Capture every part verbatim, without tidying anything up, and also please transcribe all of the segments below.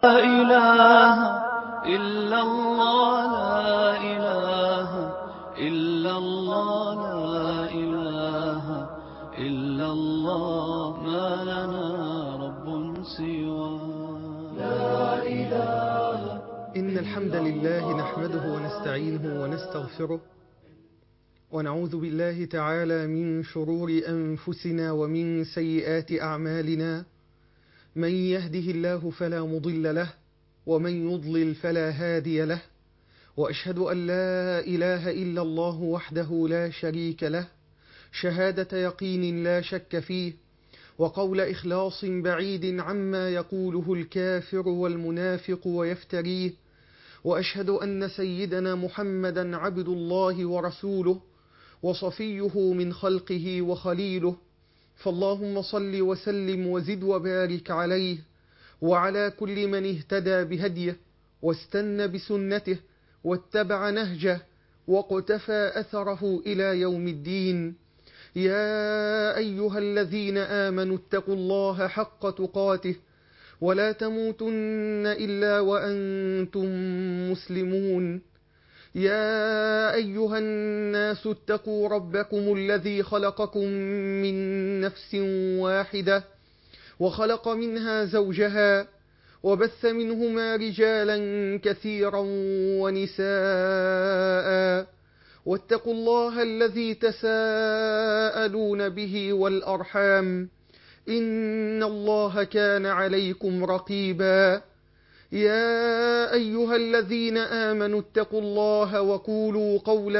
لا إله إلا الله لا إله إلا الله لا إله إلا الله ما لنا رب سوى لا إله. إن الحمد لله نحمده ونستعينه ونستغفره ونعوذ بالله تعالى من شرور أنفسنا ومن سيئات أعمالنا. من يهده الله فلا مضل له ومن يضلل فلا هادي له، وأشهد أن لا إله إلا الله وحده لا شريك له شهادة يقين لا شك فيه، وقول إخلاص بعيد عما يقوله الكافر والمنافق ويفتريه. وأشهد أن سيدنا محمدا عبد الله ورسوله وصفيه من خلقه وخليله، فاللهم صل وسلم وزد وبارك عليه وعلى كل من اهتدى بهديه واستنى بسنته واتبع نهجه واقتفى أثره إلى يوم الدين. يا أيها الذين آمنوا اتقوا الله حق تقاته ولا تموتن إلا وأنتم مسلمون. يا أيها الناس اتقوا ربكم الذي خلقكم من نفس واحدة وخلق منها زوجها وبث منهما رجالا كثيرا ونساء، واتقوا الله الذي تساءلون به والأرحام إن الله كان عليكم رقيبا. يا أيها الذين آمنوا اتقوا الله وقولوا قولا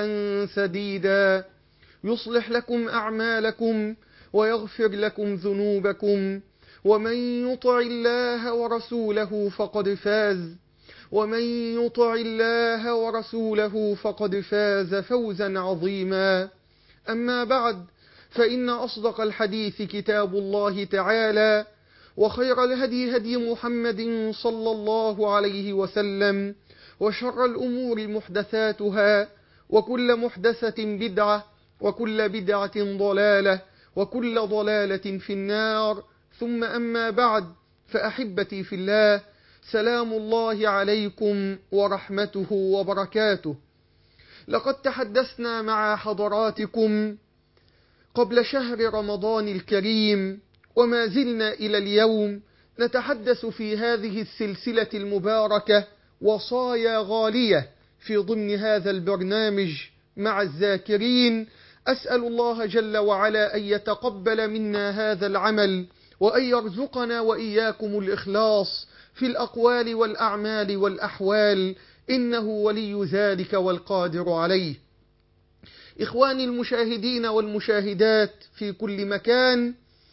سديدا يصلح لكم أعمالكم ويغفر لكم ذنوبكم، ومن يطع الله ورسوله فقد فاز ومن يطع الله ورسوله فقد فاز فوزا عظيما. أما بعد، فإن أصدق الحديث كتاب الله تعالى، وخير الهدي هدي محمد صلى الله عليه وسلم، وشر الأمور محدثاتها، وكل محدثة بدعة، وكل بدعة ضلالة، وكل ضلالة في النار. ثم أما بعد، فأحبتي في الله، سلام الله عليكم ورحمته وبركاته. لقد تحدثنا مع حضراتكم قبل شهر رمضان الكريم، وما زلنا إلى اليوم نتحدث في هذه السلسلة المباركة وصايا غالية في ضمن هذا البرنامج مع الذاكرين. أسأل الله جل وعلا أن يتقبل منا هذا العمل، وأن يرزقنا وإياكم الإخلاص في الأقوال والأعمال والأحوال، إنه ولي ذلك والقادر عليه. إخواني المشاهدين والمشاهدات في كل مكان،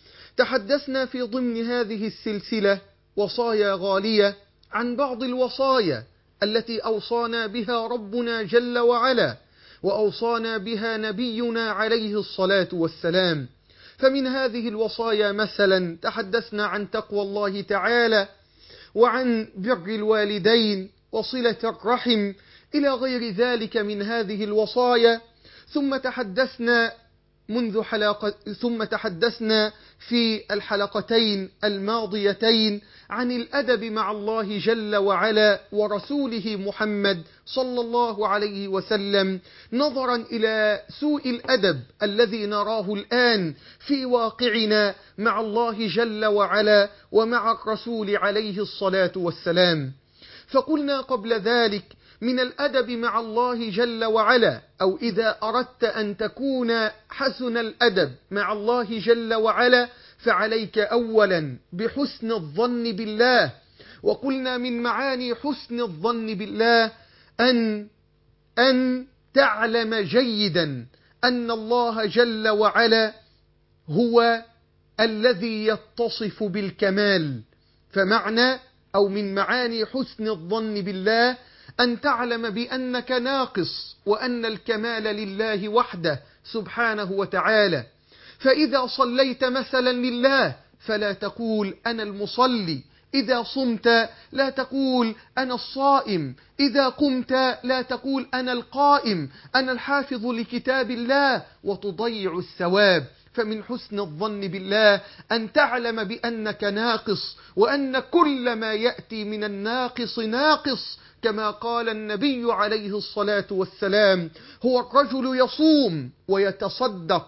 تحدثنا في ضمن هذه السلسلة وصايا غالية عن بعض الوصايا التي أوصانا بها ربنا جل وعلا، وأوصانا بها نبينا عليه الصلاة والسلام. فمن هذه الوصايا مثلا تحدثنا عن تقوى الله تعالى، وعن بر الوالدين وصلة الرحم إلى غير ذلك من هذه الوصايا. ثم تحدثنا منذ حلقة ثم تحدثنا في الحلقتين الماضيتين عن الأدب مع الله جل وعلا ورسوله محمد صلى الله عليه وسلم، نظرا إلى سوء الأدب الذي نراه الآن في واقعنا مع الله جل وعلا ومع الرسول عليه الصلاة والسلام. فقلنا قبل ذلك من الأدب مع الله جل وعلا، أو إذا أردت أن تكون حسن الأدب مع الله جل وعلا، فعليك أولا بحسن الظن بالله. وقلنا من معاني حسن الظن بالله أن أن تعلم جيدا أن الله جل وعلا هو الذي يتصف بالكمال. فمعنى أو من معاني حسن الظن بالله أن تعلم بأنك ناقص، وأن الكمال لله وحده سبحانه وتعالى. فإذا صليت مثلا لله فلا تقول أنا المصلي، إذا صمت لا تقول أنا الصائم، إذا قمت لا تقول أنا القائم، أنا الحافظ لكتاب الله، وتضيع الثواب. فمن حسن الظن بالله أن تعلم بأنك ناقص، وأن كل ما يأتي من الناقص ناقص، كما قال النبي عليه الصلاة والسلام: هو الرجل يصوم ويتصدق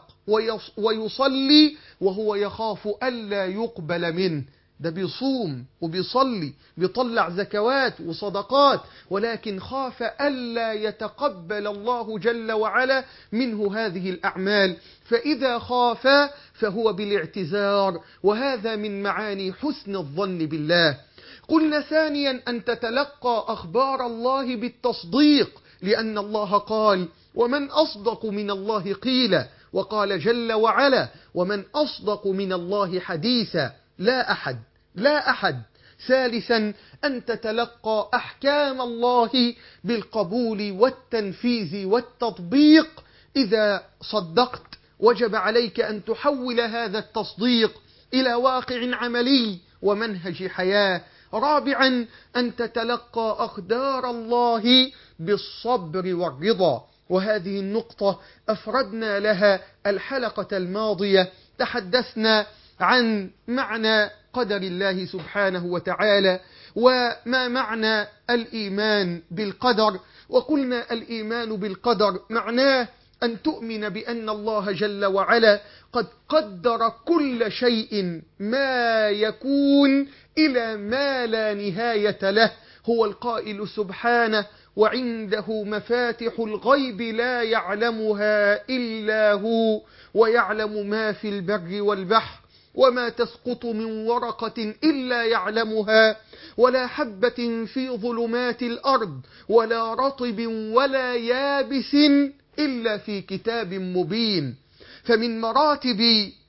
ويصلي وهو يخاف ألا يقبل منه. ده بيصوم وبيصلي، بيطلع زكوات وصدقات، ولكن خاف ألا يتقبل الله جل وعلا منه هذه الأعمال، فإذا خاف فهو بالاعتذار، وهذا من معاني حسن الظن بالله. قلنا ثانيا أن تتلقى أخبار الله بالتصديق، لأن الله قال: ومن أصدق من الله قيلا، وقال جل وعلا: ومن أصدق من الله حديثا. لا أحد لا أحد. ثالثا أن تتلقى أحكام الله بالقبول والتنفيذ والتطبيق. إذا صدقت وجب عليك أن تحول هذا التصديق إلى واقع عملي ومنهج حياة. رابعا أن تتلقى أقدار الله بالصبر والرضا، وهذه النقطة أفردنا لها الحلقة الماضية. تحدثنا عن معنى قدر الله سبحانه وتعالى، وما معنى الإيمان بالقدر. وقلنا الإيمان بالقدر معناه أن تؤمن بأن الله جل وعلا قد قدر كل شيء ما يكون إلى ما لا نهاية له. هو القائل سبحانه: وعنده مفاتح الغيب لا يعلمها إلا هو ويعلم ما في البر والبحر وما تسقط من ورقة إلا يعلمها ولا حبة في ظلمات الأرض ولا رطب ولا يابس إلا في كتاب مبين. فمن مراتب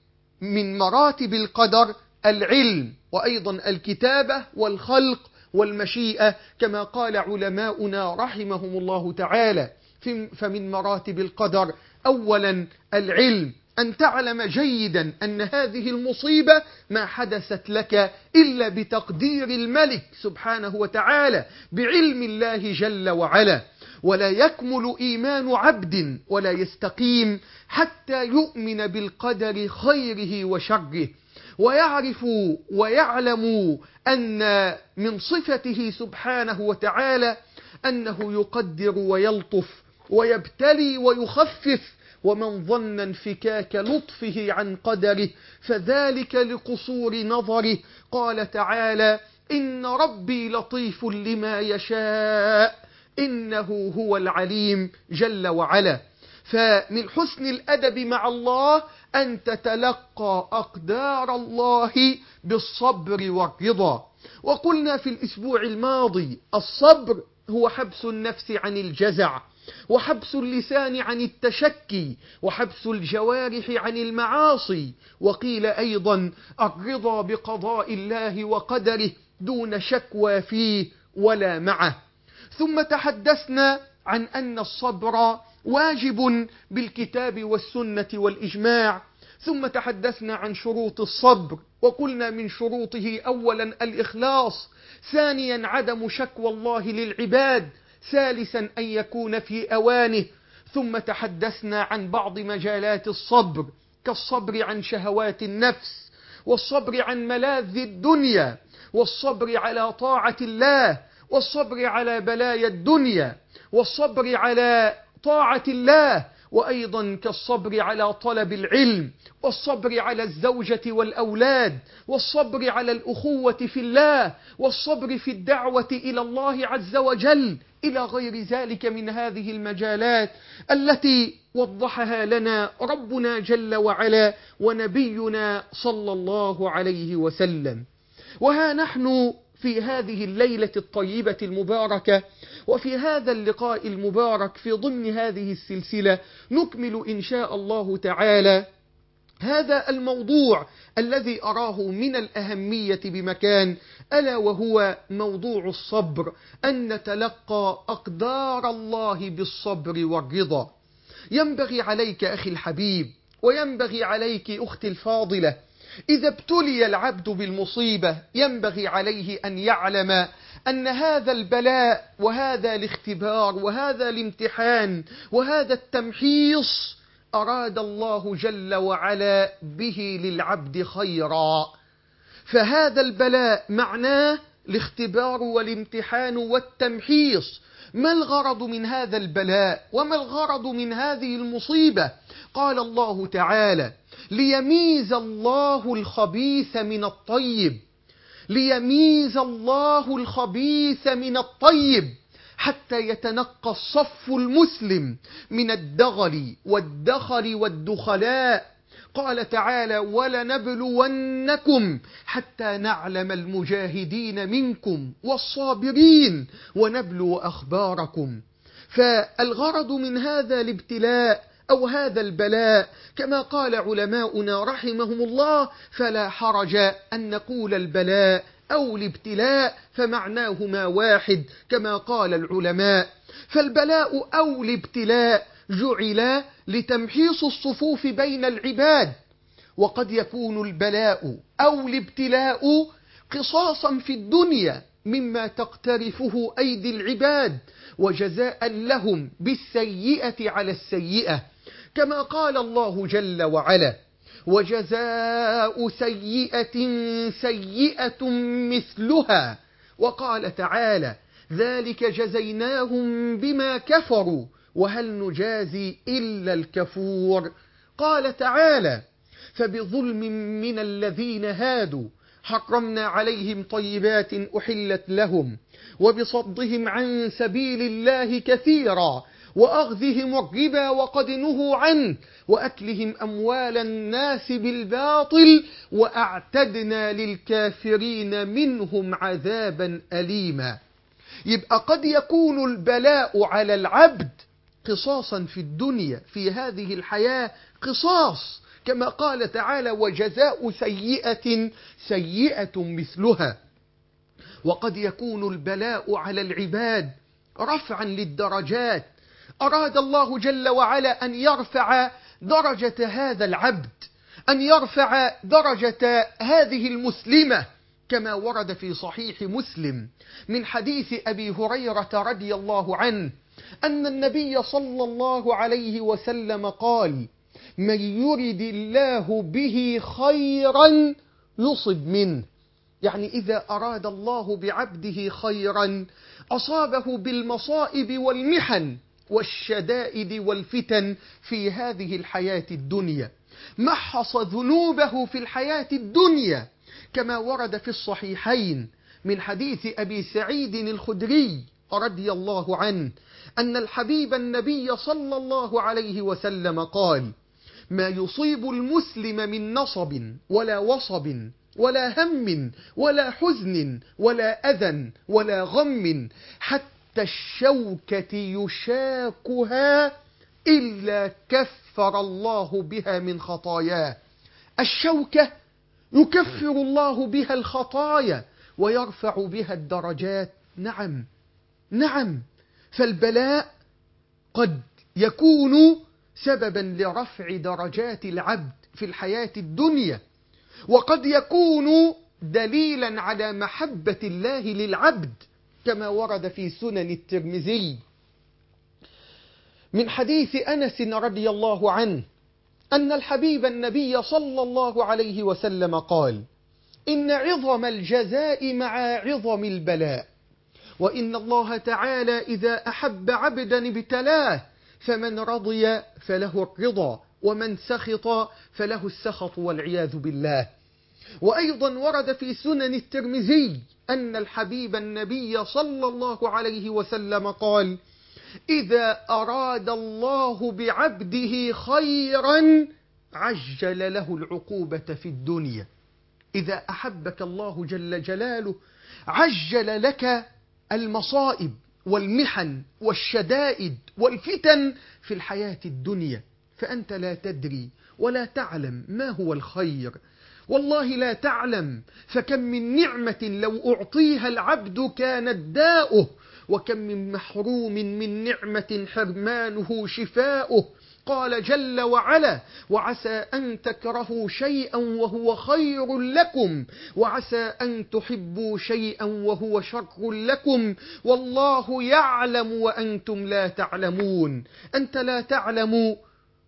من مراتب القدر العلم، وأيضا الكتابة والخلق والمشيئة، كما قال علماؤنا رحمهم الله تعالى. فمن مراتب القدر أولا العلم، أن تعلم جيدا أن هذه المصيبة ما حدثت لك إلا بتقدير الملك سبحانه وتعالى، بعلم الله جل وعلا. ولا يكمل إيمان عبد ولا يستقيم حتى يؤمن بالقدر خيره وشره، ويعرف ويعلم أن من صفته سبحانه وتعالى أنه يقدر ويلطف ويبتلي ويخفف. ومن ظن انفكاك لطفه عن قدره فذلك لقصور نظره. قال تعالى: إن ربي لطيف لما يشاء إنه هو العليم جل وعلا. فمن حسن الأدب مع الله أن تتلقى أقدار الله بالصبر والرضا. وقلنا في الأسبوع الماضي: الصبر هو حبس النفس عن الجزع، وحبس اللسان عن التشكي، وحبس الجوارح عن المعاصي. وقيل أيضا: الرضا بقضاء الله وقدره دون شكوى فيه ولا معه. ثم تحدثنا عن أن الصبر واجب بالكتاب والسنة والإجماع. ثم تحدثنا عن شروط الصبر، وقلنا من شروطه أولا الإخلاص، ثانيا عدم شكوى الله للعباد، ثالثا أن يكون في أوانه. ثم تحدثنا عن بعض مجالات الصبر، كالصبر عن شهوات النفس، والصبر عن ملاذ الدنيا، والصبر على طاعة الله، والصبر على بلايا الدنيا، والصبر على طاعة الله، وأيضا كالصبر على طلب العلم، والصبر على الزوجة والأولاد، والصبر على الأخوة في الله، والصبر في الدعوة إلى الله عز وجل، إلى غير ذلك من هذه المجالات التي وضحها لنا ربنا جل وعلا ونبينا صلى الله عليه وسلم. وها نحن في هذه الليلة الطيبة المباركة، وفي هذا اللقاء المبارك في ضمن هذه السلسلة، نكمل إن شاء الله تعالى هذا الموضوع الذي أراه من الأهمية بمكان، ألا وهو موضوع الصبر، أن نتلقى أقدار الله بالصبر والرضا. ينبغي عليك أخي الحبيب، وينبغي عليك أختي الفاضلة، إذا ابتلي العبد بالمصيبة ينبغي عليه أن يعلم أن هذا البلاء وهذا الاختبار وهذا الامتحان وهذا التمحيص أراد الله جل وعلا به للعبد خيرا. فهذا البلاء معناه الاختبار والامتحان والتمحيص. ما الغرض من هذا البلاء وما الغرض من هذه المصيبة؟ قال الله تعالى: ليميز الله الخبيث من الطيب، ليميز الله الخبيث من الطيب، حتى يتنقى الصف المسلم من الدغل والدخل والدخلاء. قال تعالى: ولنبلونكم حتى نعلم المجاهدين منكم والصابرين ونبلو أخباركم. فالغرض من هذا الابتلاء أو هذا البلاء كما قال علماؤنا رحمهم الله: فلا حرج أن نقول البلاء أو الابتلاء فمعناهما واحد كما قال العلماء. فالبلاء أو الابتلاء جعل لتمحيص الصفوف بين العباد، وقد يكون البلاء أو الابتلاء قصاصا في الدنيا مما تقترفه أيدي العباد، وجزاء لهم بالسيئة على السيئة، كما قال الله جل وعلا: وجزاء سيئة سيئة مثلها. وقال تعالى: ذلك جزيناهم بما كفروا وهل نجازي إلا الكفور. قال تعالى: فبظلم من الذين هادوا حرمنا عليهم طيبات أحلت لهم وبصدهم عن سبيل الله كثيرا وأخذهم الربا وقد نهوا عنه وأكلهم أموال الناس بالباطل وأعتدنا للكافرين منهم عذابا أليما. يبقى قد يكون البلاء على العبد قصاصا في الدنيا في هذه الحياة قصاص، كما قال تعالى: وجزاء سيئة سيئة مثلها. وقد يكون البلاء على العباد رفعا للدرجات. أراد الله جل وعلا أن يرفع درجة هذا العبد، أن يرفع درجة هذه المسلمة، كما ورد في صحيح مسلم من حديث أبي هريرة رضي الله عنه أن النبي صلى الله عليه وسلم قال: من يرد الله به خيرا يصب منه. يعني إذا أراد الله بعبده خيرا أصابه بالمصائب والمحن والشدائد والفتن في هذه الحياة الدنيا، محص ذنوبه في الحياة الدنيا، كما ورد في الصحيحين من حديث أبي سعيد الخدري رضي الله عنه أن الحبيب النبي صلى الله عليه وسلم قال: ما يصيب المسلم من نصب ولا وصب ولا هم ولا حزن ولا أذى ولا غم حتى الشوكة يشاكها إلا كفر الله بها من خطاياه. الشوكة يكفر الله بها الخطايا ويرفع بها الدرجات. نعم نعم، فالبلاء قد يكون سببا لرفع درجات العبد في الحياة الدنيا، وقد يكون دليلا على محبة الله للعبد، كما ورد في سنن الترمذي من حديث أنس رضي الله عنه أن الحبيب النبي صلى الله عليه وسلم قال: إن عظم الجزاء مع عظم البلاء، وإن الله تعالى إذا أحب عبدا ابتلاه، فمن رضي فله الرضا ومن سخط فله السخط والعياذ بالله. وأيضا ورد في سنن الترمذي أن الحبيب النبي صلى الله عليه وسلم قال: إذا أراد الله بعبده خيرا عجل له العقوبة في الدنيا. إذا أحبك الله جل جلاله عجل لك المصائب والمحن والشدائد والفتن في الحياة الدنيا، فأنت لا تدري ولا تعلم ما هو الخير، والله لا تعلم. فكم من نعمة لو أعطيها العبد كانت داؤه، وكم من محروم من نعمة حرمانه شفاؤه. قال جل وعلا: وعسى أن تكرهوا شيئا وهو خير لكم، وعسى أن تحبوا شيئا وهو شر لكم، والله يعلم وأنتم لا تعلمون. أنت لا تعلم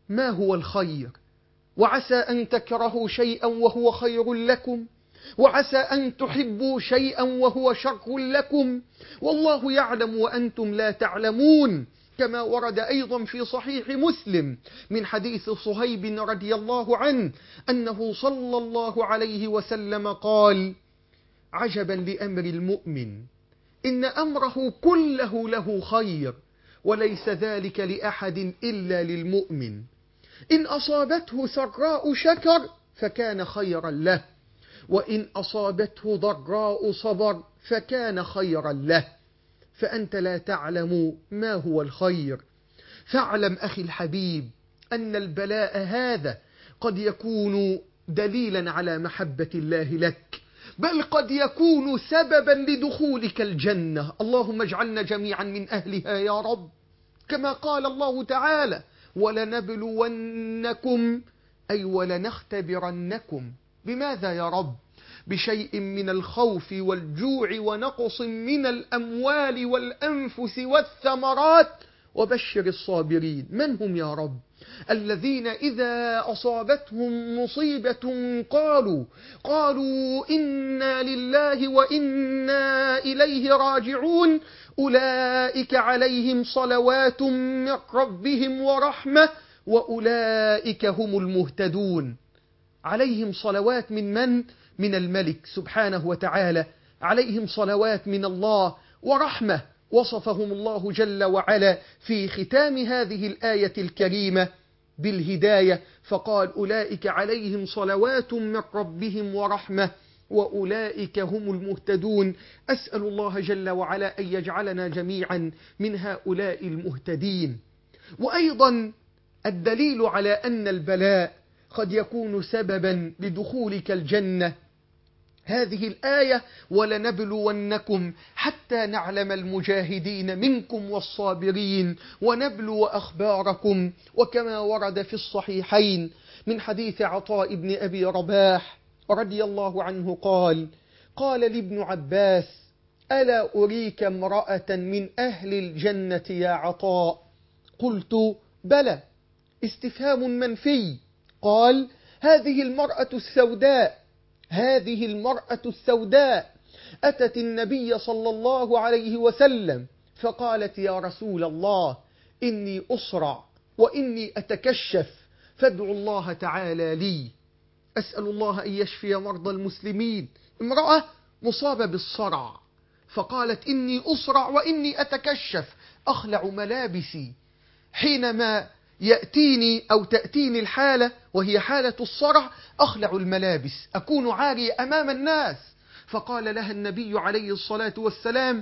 ما هو الخير، وعسى أن تكرهوا شيئا وهو خير لكم، وعسى أن تحبوا شيئا وهو شر لكم، والله يعلم وأنتم لا تعلمون. كما ورد أيضا في صحيح مسلم من حديث صهيب رضي الله عنه أنه صلى الله عليه وسلم قال: عجبا لأمر المؤمن، إن أمره كله له خير، وليس ذلك لأحد إلا للمؤمن. إن أصابته سراء شكر فكان خيرا له، وإن أصابته ضراء صبر فكان خيرا له. فأنت لا تعلم ما هو الخير. فاعلم أخي الحبيب أن البلاء هذا قد يكون دليلا على محبة الله لك، بل قد يكون سببا لدخولك الجنة. اللهم اجعلنا جميعا من أهلها يا رب. كما قال الله تعالى: ولنبلونكم أي ولنختبرنكم. بماذا يا رب؟ بشيء من الخوف والجوع ونقص من الأموال والأنفس والثمرات، وبشر الصابرين. من هم يا رب؟ الذين إذا أصابتهم مصيبة قالوا قالوا إنا لله وإنا إليه راجعون، أولئك عليهم صلوات من ربهم ورحمة وأولئك هم المهتدون. عليهم صلوات من من؟ من الملك سبحانه وتعالى، عليهم صلوات من الله ورحمة. وصفهم الله جل وعلا في ختام هذه الآية الكريمة بالهداية، فقال: أولئك عليهم صلوات من ربهم ورحمة وأولئك هم المهتدون. أسأل الله جل وعلا أن يجعلنا جميعا من هؤلاء المهتدين. وأيضا الدليل على أن البلاء قد يكون سببا لدخولك الجنة هذه الآية: ولنبلونكم حتى نعلم المجاهدين منكم والصابرين ونبلو أخباركم. وكما ورد في الصحيحين من حديث عطاء بن أبي رباح رضي الله عنه قال: قال لابن عباس: ألا أريك امرأة من أهل الجنة يا عطاء؟ قلت: بلى. استفهام منفي. قال: هذه المرأة السوداء هذه المرأة السوداء أتت النبي صلى الله عليه وسلم فقالت: يا رسول الله، إني أصرع وإني أتكشف، فادعوا الله تعالى لي. أسأل الله أن يشفي مرضى المسلمين. امرأة مصابة بالصرع فقالت: إني أصرع وإني أتكشف، أخلع ملابسي حينما يأتيني أو تأتيني الحالة وهي حالة الصرع، أخلع الملابس، أكون عارية أمام الناس. فقال لها النبي عليه الصلاة والسلام: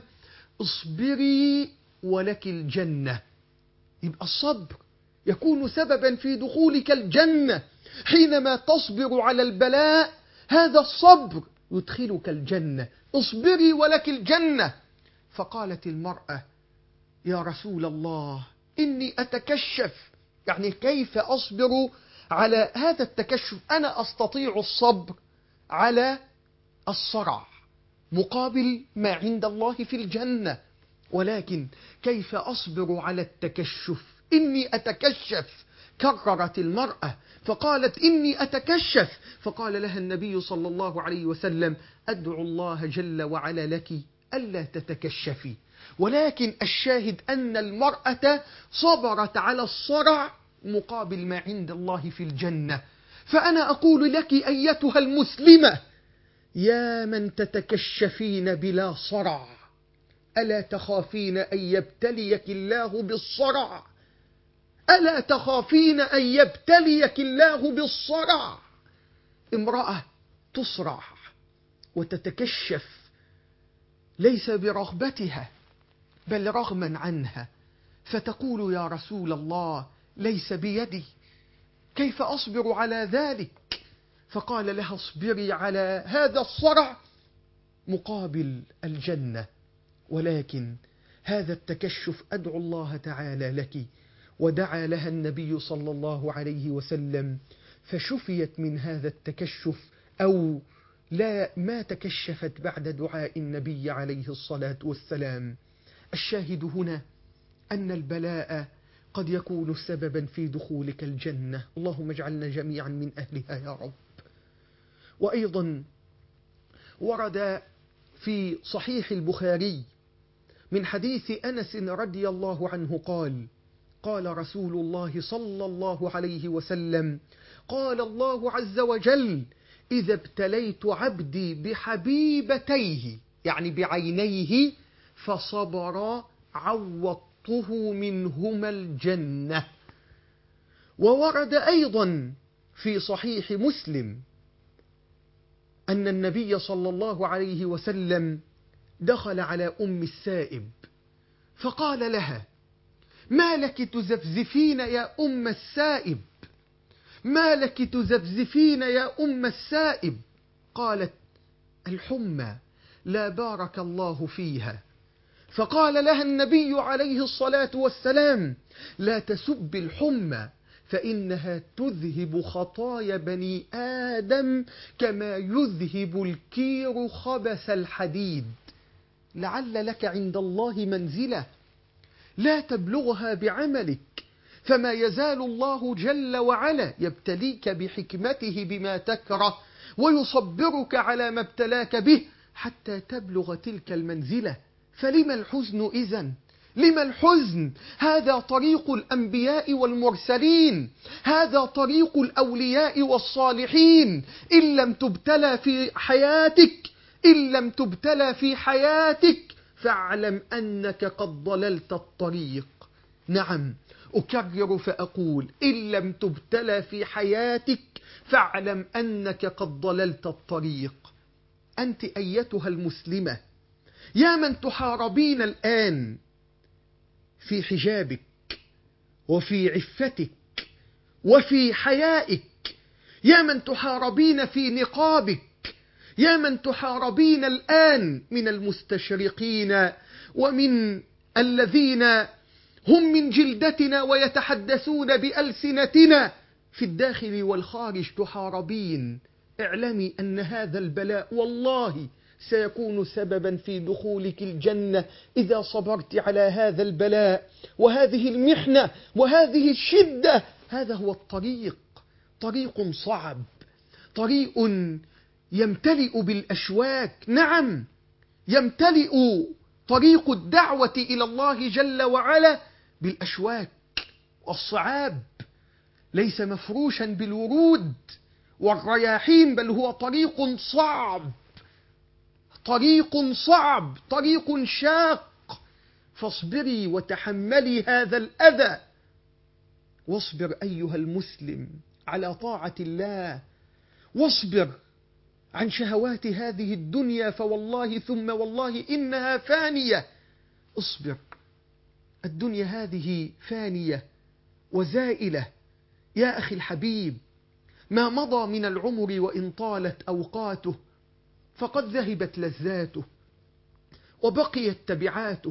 اصبري ولك الجنة. يبقى الصبر يكون سببا في دخولك الجنة. حينما تصبر على البلاء هذا الصبر يدخلك الجنة. اصبري ولك الجنة. فقالت المرأة: يا رسول الله، إني أتكشف، يعني كيف أصبر على هذا التكشف؟ أنا أستطيع الصبر على الصرع مقابل ما عند الله في الجنة، ولكن كيف أصبر على التكشف؟ إني أتكشف. كررت المرأة فقالت: إني أتكشف. فقال لها النبي صلى الله عليه وسلم: أدعو الله جل وعلا لك ألا تتكشفي. ولكن الشاهد أن المرأة صبرت على الصرع مقابل ما عند الله في الجنة. فأنا أقول لك أيتها المسلمة، يا من تتكشفين بلا صرع، ألا تخافين أن يبتليك الله بالصرع؟ ألا تخافين أن يبتليك الله بالصرع؟ امرأة تصرع وتتكشف ليس برغبتها بل رغما عنها، فتقول: يا رسول الله، ليس بيدي، كيف أصبر على ذلك؟ فقال لها: اصبري على هذا الصرع مقابل الجنة. ولكن هذا التكشف أدعو الله تعالى لك. ودعا لها النبي صلى الله عليه وسلم فشفيت من هذا التكشف، أو لا ما تكشفت بعد دعاء النبي عليه الصلاة والسلام. الشاهد هنا أن البلاء قد يكون سببا في دخولك الجنة. اللهم اجعلنا جميعا من أهلها يا رب. وأيضا ورد في صحيح البخاري من حديث أنس رضي الله عنه قال: قال رسول الله صلى الله عليه وسلم: قال الله عز وجل: إذا ابتليت عبدي بحبيبتيه، يعني بعينيه، فصبر عوضته منهما الجنة. وورد أيضا في صحيح مسلم أن النبي صلى الله عليه وسلم دخل على أم السائب فقال لها: ما لك تزفزفين يا أم السائب؟ ما لك تزفزفين يا أم السائب؟ قالت: الحمى، لا بارك الله فيها. فقال لها النبي عليه الصلاة والسلام: لا تسب الحمى، فإنها تذهب خطايا بني آدم كما يذهب الكير خبث الحديد. لعل لك عند الله منزلة لا تبلغها بعملك، فما يزال الله جل وعلا يبتليك بحكمته بما تكره ويصبرك على ما ابتلاك به حتى تبلغ تلك المنزلة. فلما الحزن إذن؟ لما الحزن؟ هذا طريق الأنبياء والمرسلين، هذا طريق الأولياء والصالحين. إن لم تبتلى في حياتك إن لم تبتلى في حياتك فاعلم أنك قد ضللت الطريق. نعم، أكرر فأقول: إن لم تبتلى في حياتك فاعلم أنك قد ضللت الطريق. أنت أيتها المسلمة يا من تحاربين الآن في حجابك وفي عفتك وفي حيائك، يا من تحاربين في نقابك، يا من تحاربين الآن من المستشرقين ومن الذين هم من جلدتنا ويتحدثون بألسنتنا في الداخل والخارج، تحاربين. اعلمي أن هذا البلاء والله سيكون سببا في دخولك الجنة إذا صبرت على هذا البلاء وهذه المحنة وهذه الشدة. هذا هو الطريق، طريق صعب، طريق يمتلئ بالأشواك. نعم، يمتلئ طريق الدعوة إلى الله جل وعلا بالأشواك والصعاب، ليس مفروشا بالورود والرياحين، بل هو طريق صعب، طريق صعب، طريق شاق. فاصبري وتحملي هذا الأذى، واصبر أيها المسلم على طاعة الله، واصبر عن شهوات هذه الدنيا، فوالله ثم والله إنها فانية. اصبر، الدنيا هذه فانية وزائلة يا أخي الحبيب. ما مضى من العمر وإن طالت أوقاته فقد ذهبت لذاته وبقيت تبعاته،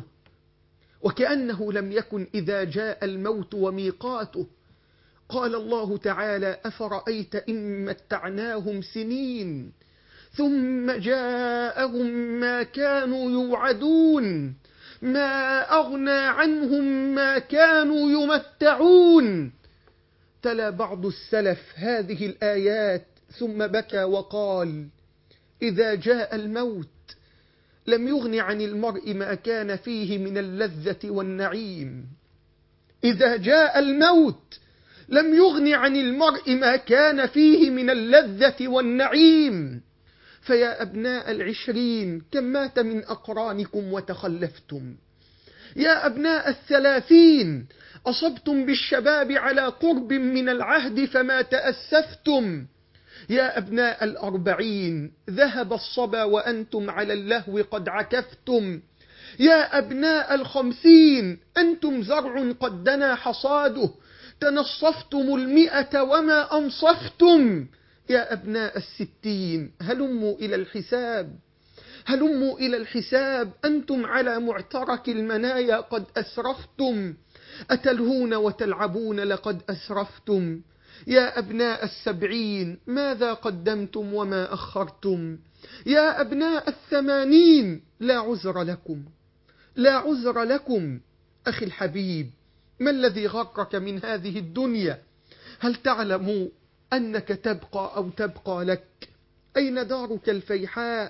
وكأنه لم يكن إذا جاء الموت وميقاته. قال الله تعالى: أفرأيت إن متعناهم سنين ثم جاءهم ما كانوا يوعدون ما أغنى عنهم ما كانوا يمتعون. تلا بعض السلف هذه الآيات ثم بكى وقال: إذا جاء الموت لم يغن عن المرء ما كان فيه من اللذة والنعيم. إذا جاء الموت لم يغن عن المرء ما كان فيه من اللذة والنعيم. فيا أبناء العشرين كم مات من أقرانكم وتخلفتم؟ يا أبناء الثلاثين أصبتم بالشباب على قرب من العهد فما تأسفتم. يا أبناء الأربعين ذهب الصبا وأنتم على اللهو قد عكفتم. يا أبناء الخمسين أنتم زرع قد دنا حصاده تنصفتم المئة وما أنصفتم. يا أبناء الستين هلموا إلى الحساب، هلموا إلى الحساب، أنتم على معترك المنايا قد أسرفتم، أتلهون وتلعبون لقد أسرفتم. يا أبناء السبعين ماذا قدمتم وما أخرتم؟ يا أبناء الثمانين لا عذر لكم، لا عذر لكم. أخي الحبيب، ما الذي غرك من هذه الدنيا؟ هل تعلم أنك تبقى أو تبقى لك؟ أين دارك الفيحاء؟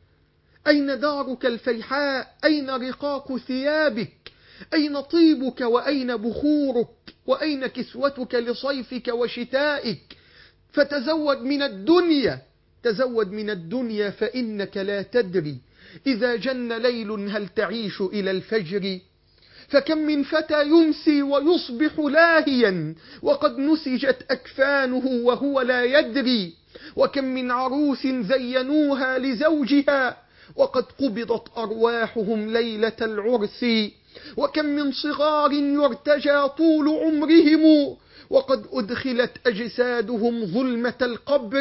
أين دارك الفيحاء؟ أين رقاق ثيابك؟ أين طيبك وأين بخورك؟ وأين كسوتك لصيفك وشتائك؟ فتزود من الدنيا، تزود من الدنيا، فإنك لا تدري إذا جن ليل هل تعيش إلى الفجر. فكم من فتى يمسي ويصبح لاهيا وقد نسجت أكفانه وهو لا يدري، وكم من عروس زينوها لزوجها وقد قبضت أرواحهم ليلة العرس، وكم من صغار يرتجى طول عمرهم وقد أدخلت أجسادهم ظلمة القبر،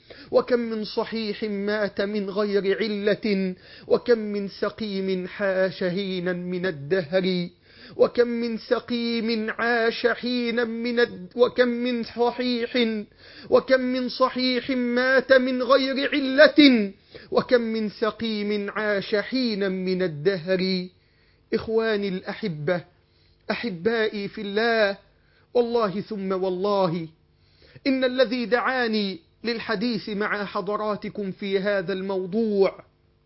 وكم من صحيح مات من غير علة، وكم من سقيم حاش حينا من الدهر، وكم من سقيم عاش حينا من الد... وكم من صحيح وكم من صحيح مات من غير علة، وكم من سقيم عاش حينا من الدهر. إخواني الأحبة، أحبائي في الله، والله ثم والله إن الذي دعاني للحديث مع حضراتكم في هذا الموضوع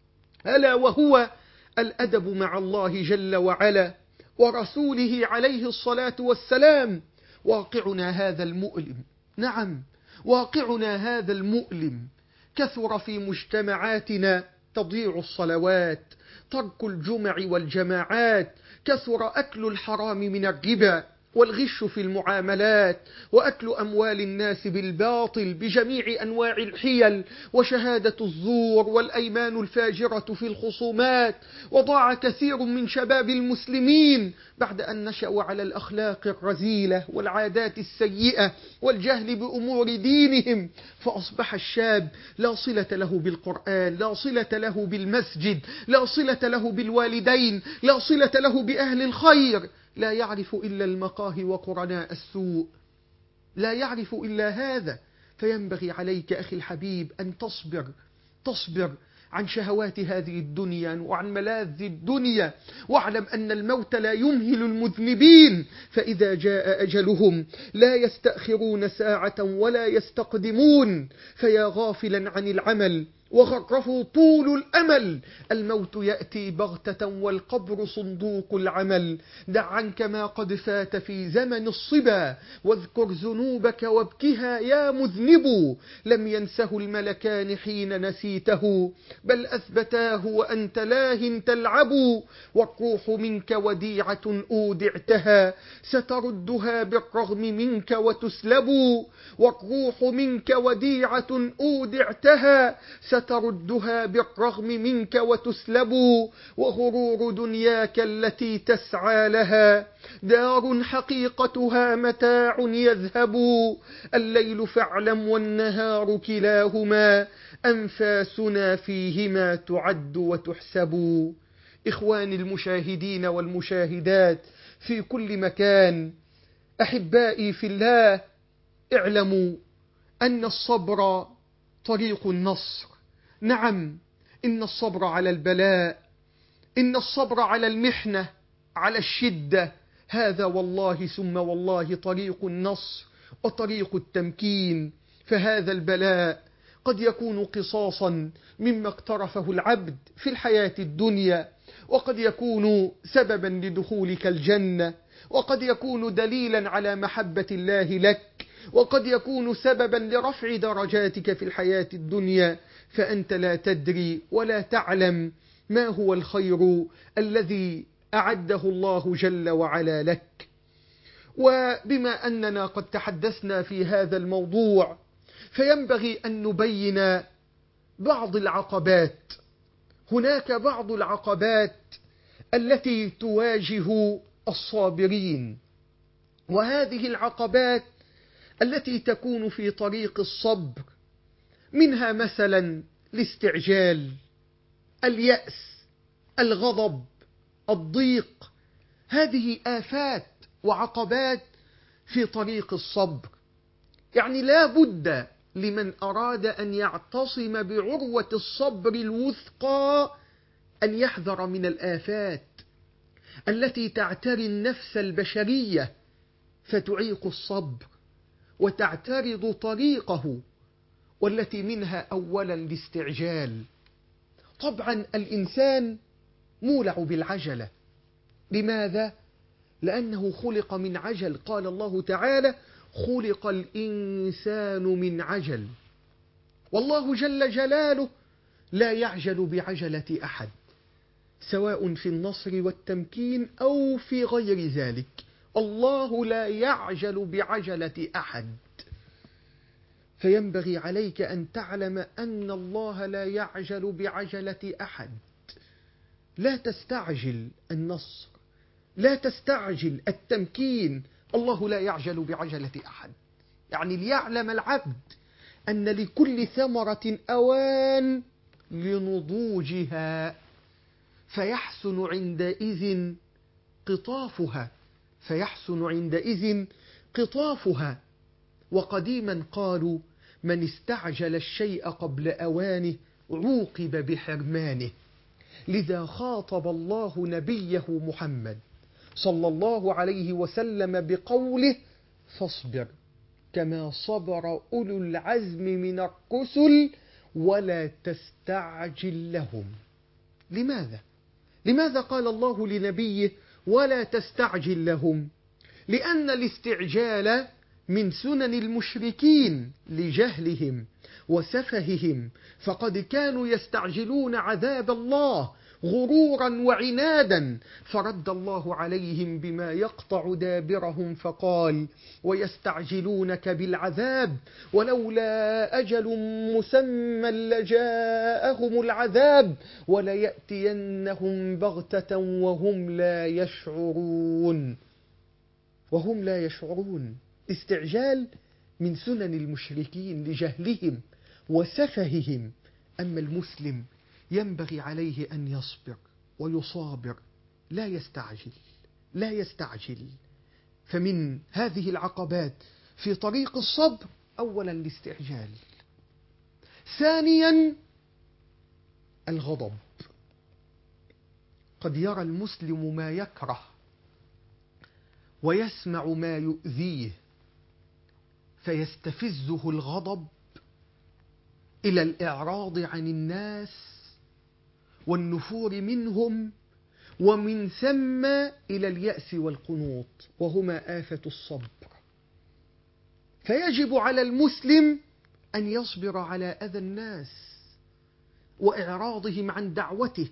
ألا وهو الأدب مع الله جل وعلا ورسوله عليه الصلاة والسلام. واقعنا هذا المؤلم، نعم واقعنا هذا المؤلم، كثر في مجتمعاتنا تضييع الصلوات، ترك الجمع والجماعات، كثر أكل الحرام من الربا والغش في المعاملات، وأكل أموال الناس بالباطل بجميع أنواع الحيل، وشهادة الزور والأيمان الفاجرة في الخصومات. وضاع كثير من شباب المسلمين بعد أن نشأوا على الأخلاق الرذيلة والعادات السيئة والجهل بأمور دينهم، فأصبح الشاب لا صلة له بالقرآن، لا صلة له بالمسجد، لا صلة له بالوالدين، لا صلة له بأهل الخير، لا يعرف إلا المقاهي وقرناء السوء، لا يعرف إلا هذا. فينبغي عليك أخي الحبيب أن تصبر، تصبر عن شهوات هذه الدنيا وعن ملاذ الدنيا، واعلم أن الموت لا يمهل المذنبين، فإذا جاء أجلهم لا يستأخرون ساعة ولا يستقدمون. فيا غافلا عن العمل وغره طول الأمل، الموت يأتي بغتة والقبر صندوق العمل. دع عنك ما قد فات في زمن الصبا، واذكر ذنوبك وابكها يا مذنب. لم ينسه الملكان حين نسيته، بل أثبتاه وأنت لاه تلعب. والروح منك وديعة أودعتها، ستردها بالرغم منك وتسلب. والروح منك وديعة أودعتها، ستردها بالرغم منك وتسلب. وغرور دنياك التي تسعى لها دار حقيقتها متاع يذهب. الليل فاعلم والنهار كلاهما، أنفاسنا فيهما تعد وتحسب. إخواني المشاهدين والمشاهدات في كل مكان، أحبائي في الله، اعلموا أن الصبر طريق النصر. نعم، إن الصبر على البلاء، إن الصبر على المحنة، على الشدة، هذا والله ثم والله طريق النصر وطريق التمكين. فهذا البلاء قد يكون قصاصا مما اقترفه العبد في الحياة الدنيا، وقد يكون سببا لدخولك الجنة، وقد يكون دليلا على محبة الله لك، وقد يكون سببا لرفع درجاتك في الحياة الدنيا. فأنت لا تدري ولا تعلم ما هو الخير الذي أعده الله جل وعلا لك. وبما أننا قد تحدثنا في هذا الموضوع، فينبغي أن نبين بعض العقبات. هناك بعض العقبات التي تواجه الصابرين، وهذه العقبات التي تكون في طريق الصبر، منها مثلا الاستعجال، اليأس، الغضب، الضيق. هذه آفات وعقبات في طريق الصبر. يعني لا بد لمن أراد أن يعتصم بعروة الصبر الوثقى أن يحذر من الآفات. التي تعتري النفس البشرية فتعيق الصبر وتعترض طريقه، والتي منها أولا الاستعجال. طبعا الإنسان مولع بالعجلة. لماذا؟ لأنه خلق من عجل. قال الله تعالى: خلق الإنسان من عجل. والله جل جلاله لا يعجل بعجلة أحد، سواء في النصر والتمكين أو في غير ذلك. الله لا يعجل بعجلة أحد. فينبغي عليك أن تعلم أن الله لا يعجل بعجلة أحد. لا تستعجل النصر، لا تستعجل التمكين. الله لا يعجل بعجلة أحد. يعني ليعلم العبد أن لكل ثمرة أوان لنضوجها، فيحسن عندئذ قطافها فيحسن عندئذ قطافها. وقديما قالوا: من استعجل الشيء قبل أوانه عوقب بحرمانه. لذا خاطب الله نبيه محمد صلى الله عليه وسلم بقوله: فاصبر كما صبر أولو العزم من الرسل ولا تستعجل لهم. لماذا؟ لماذا قال الله لنبيه ولا تستعجل لهم؟ لأن الاستعجال من سنن المشركين لجهلهم وسفههم، فقد كانوا يستعجلون عذاب الله غرورا وعنادا، فرد الله عليهم بما يقطع دابرهم فقال: ويستعجلونك بالعذاب ولولا أجل مسمى لجاءهم العذاب وليأتينهم بغتة وهم لا يشعرون وهم لا يشعرون. استعجال من سنن المشركين لجهلهم وسفههم. أما المسلم ينبغي عليه أن يصبر ويصابر، لا يستعجل لا يستعجل. فمن هذه العقبات في طريق الصبر أولا الاستعجال. ثانيا الغضب. قد يرى المسلم ما يكره ويسمع ما يؤذيه، فيستفزه الغضب إلى الإعراض عن الناس والنفور منهم، ومن ثم إلى اليأس والقنوط، وهما آفة الصبر. فيجب على المسلم أن يصبر على أذى الناس وإعراضهم عن دعوته،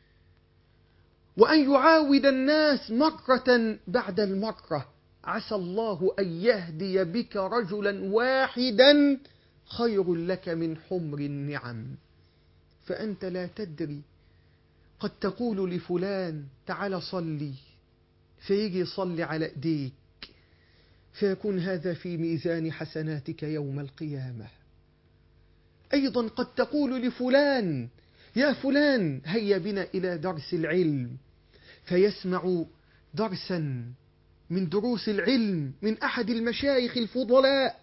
وأن يعاود الناس مرة بعد المرة. عسى الله أن يهدي بك رجلا واحدا خير لك من حمر النعم. فأنت لا تدري، قد تقول لفلان: تعال صلي، فيجي يصلي على ايديك، فيكون هذا في ميزان حسناتك يوم القيامة. أيضا قد تقول لفلان: يا فلان هيا بنا إلى درس العلم، فيسمع درسا من دروس العلم من أحد المشايخ الفضلاء،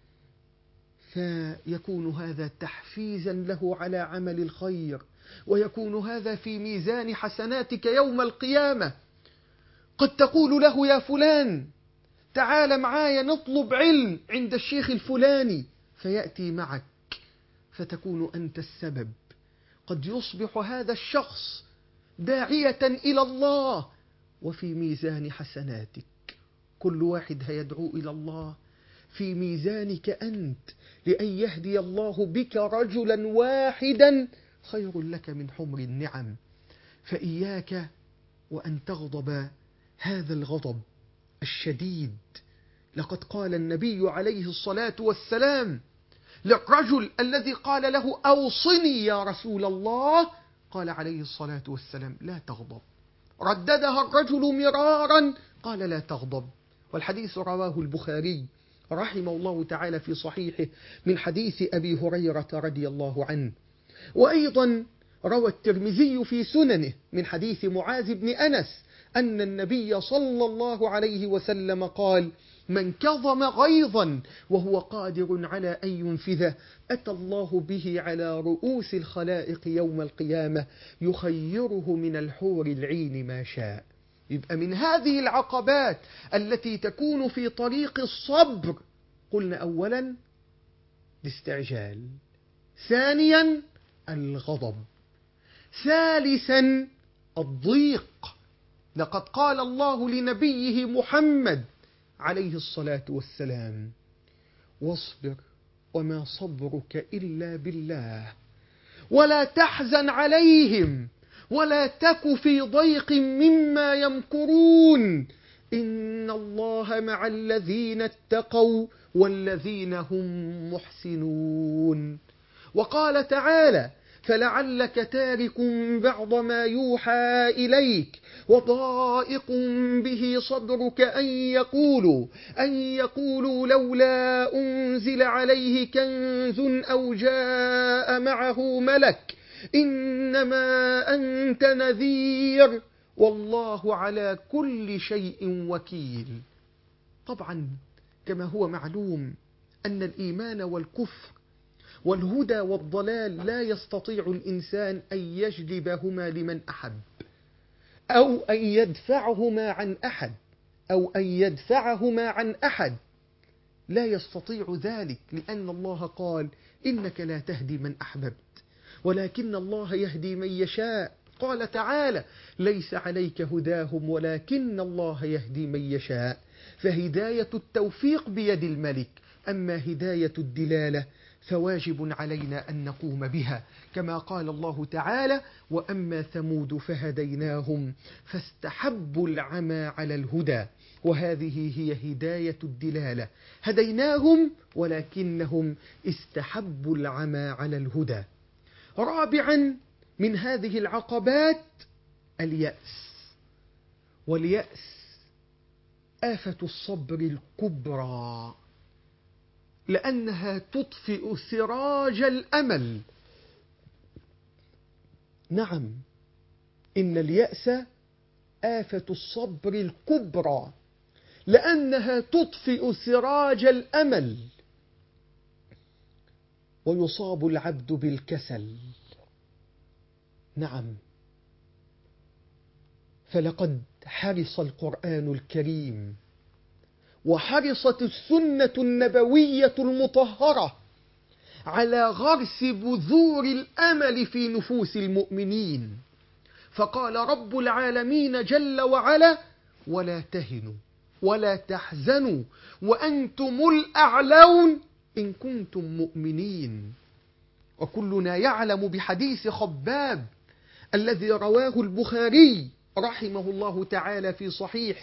فيكون هذا تحفيزا له على عمل الخير، ويكون هذا في ميزان حسناتك يوم القيامة. قد تقول له: يا فلان تعال معايا نطلب علم عند الشيخ الفلاني، فيأتي معك، فتكون أنت السبب. قد يصبح هذا الشخص داعية إلى الله وفي ميزان حسناتك. كل واحد هيدعو إلى الله في ميزانك أنت، لأن يهدي الله بك رجلا واحدا خير لك من حمر النعم. فإياك وأن تغضب هذا الغضب الشديد. لقد قال النبي عليه الصلاة والسلام للرجل الذي قال له: أوصني يا رسول الله، قال عليه الصلاة والسلام: لا تغضب. رددها الرجل مرارا، قال: لا تغضب. والحديث رواه البخاري رحمه الله تعالى في صحيحه من حديث أبي هريرة رضي الله عنه. وأيضا روى الترمذي في سننه من حديث معاذ بن أنس أن النبي صلى الله عليه وسلم قال: من كظم غيظا وهو قادر على أن ينفذه أتى الله به على رؤوس الخلائق يوم القيامة يخيره من الحور العين ما شاء. يبقى من هذه العقبات التي تكون في طريق الصبر، قلنا أولا الاستعجال، ثانيا الغضب، ثالثا الضيق. لقد قال الله لنبيه محمد عليه الصلاة والسلام: واصبر وما صبرك إلا بالله ولا تحزن عليهم ولا تك في ضيق مما يمكرون إن الله مع الذين اتقوا والذين هم محسنون. وقال تعالى: فلعلك تارك بعض ما يوحى إليك وضائق به صدرك أن يقولوا أن يقولوا لولا أنزل عليه كنز أو جاء معه ملك إنما أنت نذير والله على كل شيء وكيل. طبعا كما هو معلوم أن الإيمان والكفر والهدى والضلال لا يستطيع الإنسان أن يجلبهما لمن أحب أو أن يدفعهما عن أحد أو أن يدفعهما عن أحد، لا يستطيع ذلك، لأن الله قال: إنك لا تهدي من أحببت ولكن الله يهدي من يشاء. قال تعالى: ليس عليك هداهم ولكن الله يهدي من يشاء. فهداية التوفيق بيد الملك، أما هداية الدلالة فواجب علينا أن نقوم بها، كما قال الله تعالى: وأما ثمود فهديناهم فاستحبوا العمى على الهدى. وهذه هي هداية الدلالة، هديناهم ولكنهم استحبوا العمى على الهدى. رابعا من هذه العقبات اليأس، واليأس آفة الصبر الكبرى، لأنها تطفئ سراج الأمل. نعم، إن اليأس آفة الصبر الكبرى، لأنها تطفئ سراج الأمل، ويصاب العبد بالكسل. نعم، فلقد حرص القرآن الكريم وحرصت السنة النبوية المطهرة على غرس بذور الأمل في نفوس المؤمنين، فقال رب العالمين جل وعلا: ولا تهنوا ولا تحزنوا وأنتم الأعلون إن كنتم مؤمنين. وكلنا يعلم بحديث خباب الذي رواه البخاري رحمه الله تعالى في صحيحه،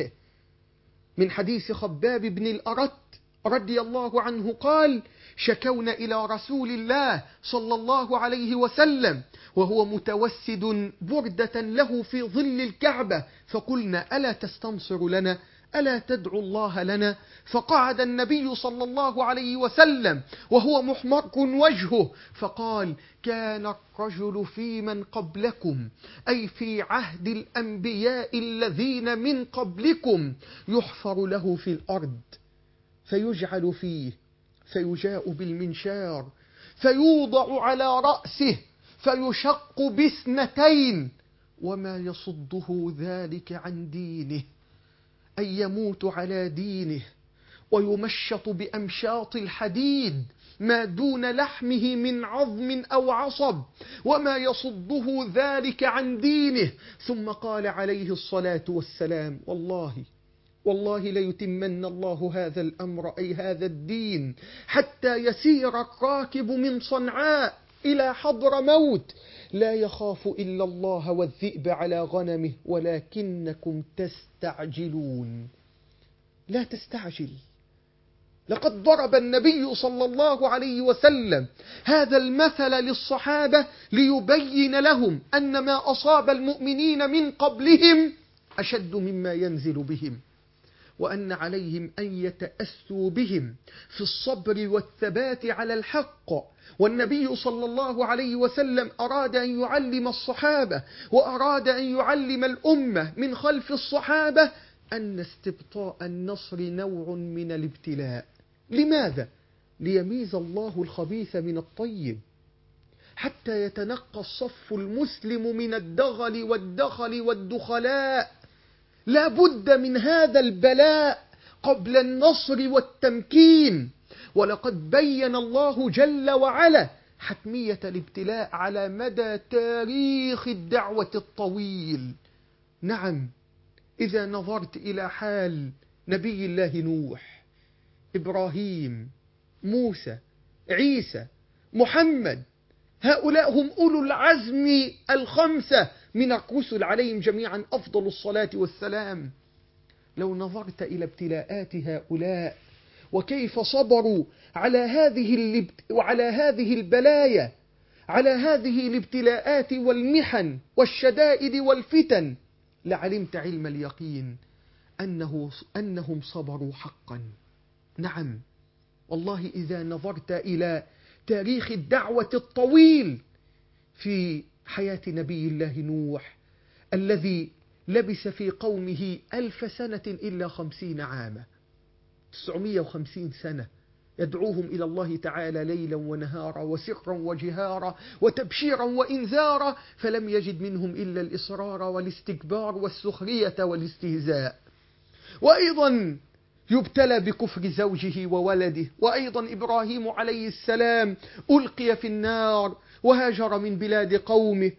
من حديث خباب بن الأرت رضي الله عنه قال: شكونا إلى رسول الله صلى الله عليه وسلم وهو متوسد بردة له في ظل الكعبة، فقلنا: ألا تستنصر لنا؟ ألا تدعو الله لنا؟ فقعد النبي صلى الله عليه وسلم وهو محمر وجهه فقال: كان الرجل في من قبلكم، أي في عهد الأنبياء الذين من قبلكم، يحفر له في الأرض فيجعل فيه فيجاء بالمنشار فيوضع على رأسه فيشق باثنتين وما يصده ذلك عن دينه، أن يموت على دينه ويمشط بأمشاط الحديد ما دون لحمه من عظم أو عصب، وما يصده ذلك عن دينه. ثم قال عليه الصلاة والسلام: والله والله ليتمن الله هذا الأمر، أي هذا الدين، حتى يسير الراكب من صنعاء إلى حضر موت لا يخاف إلا الله والذئب على غنمه ولكنكم تستعجلون. لا تستعجل. لقد ضرب النبي صلى الله عليه وسلم هذا المثل للصحابة ليبين لهم أن ما أصاب المؤمنين من قبلهم أشد مما ينزل بهم، وأن عليهم أن يتأسوا بهم في الصبر والثبات على الحق. والنبي صلى الله عليه وسلم أراد أن يعلم الصحابة وأراد أن يعلم الأمة من خلف الصحابة أن استبطاء النصر نوع من الابتلاء. لماذا؟ ليميز الله الخبيث من الطيب، حتى يتنقى الصف المسلم من الدغل والدخل والدخلاء. لا بد من هذا البلاء قبل النصر والتمكين. ولقد بين الله جل وعلا حتمية الابتلاء على مدى تاريخ الدعوة الطويل. نعم، إذا نظرت إلى حال نبي الله نوح، إبراهيم، موسى، عيسى، محمد، هؤلاء هم أولو العزم الخمسة من الرسل عليهم جميعا أفضل الصلاة والسلام. لو نظرت إلى ابتلاءات هؤلاء وكيف صبروا على هذه وعلى هذه البلايا، على هذه الابتلاءات والمحن والشدائد والفتن، لعلمت علم اليقين أنه أنهم صبروا حقا. نعم والله، إذا نظرت إلى تاريخ الدعوة الطويل في حياة نبي الله نوح الذي لبس في قومه ألف سنة إلا خمسين عاما، تسعمائة وخمسين سنة، يدعوهم إلى الله تعالى ليلا ونهارا وسرا وجهارا وتبشيرا وإنذارا، فلم يجد منهم إلا الإصرار والاستكبار والسخرية والاستهزاء. وأيضا يبتلى بكفر زوجه وولده. وأيضا إبراهيم عليه السلام ألقي في النار وهاجر من بلاد قومه،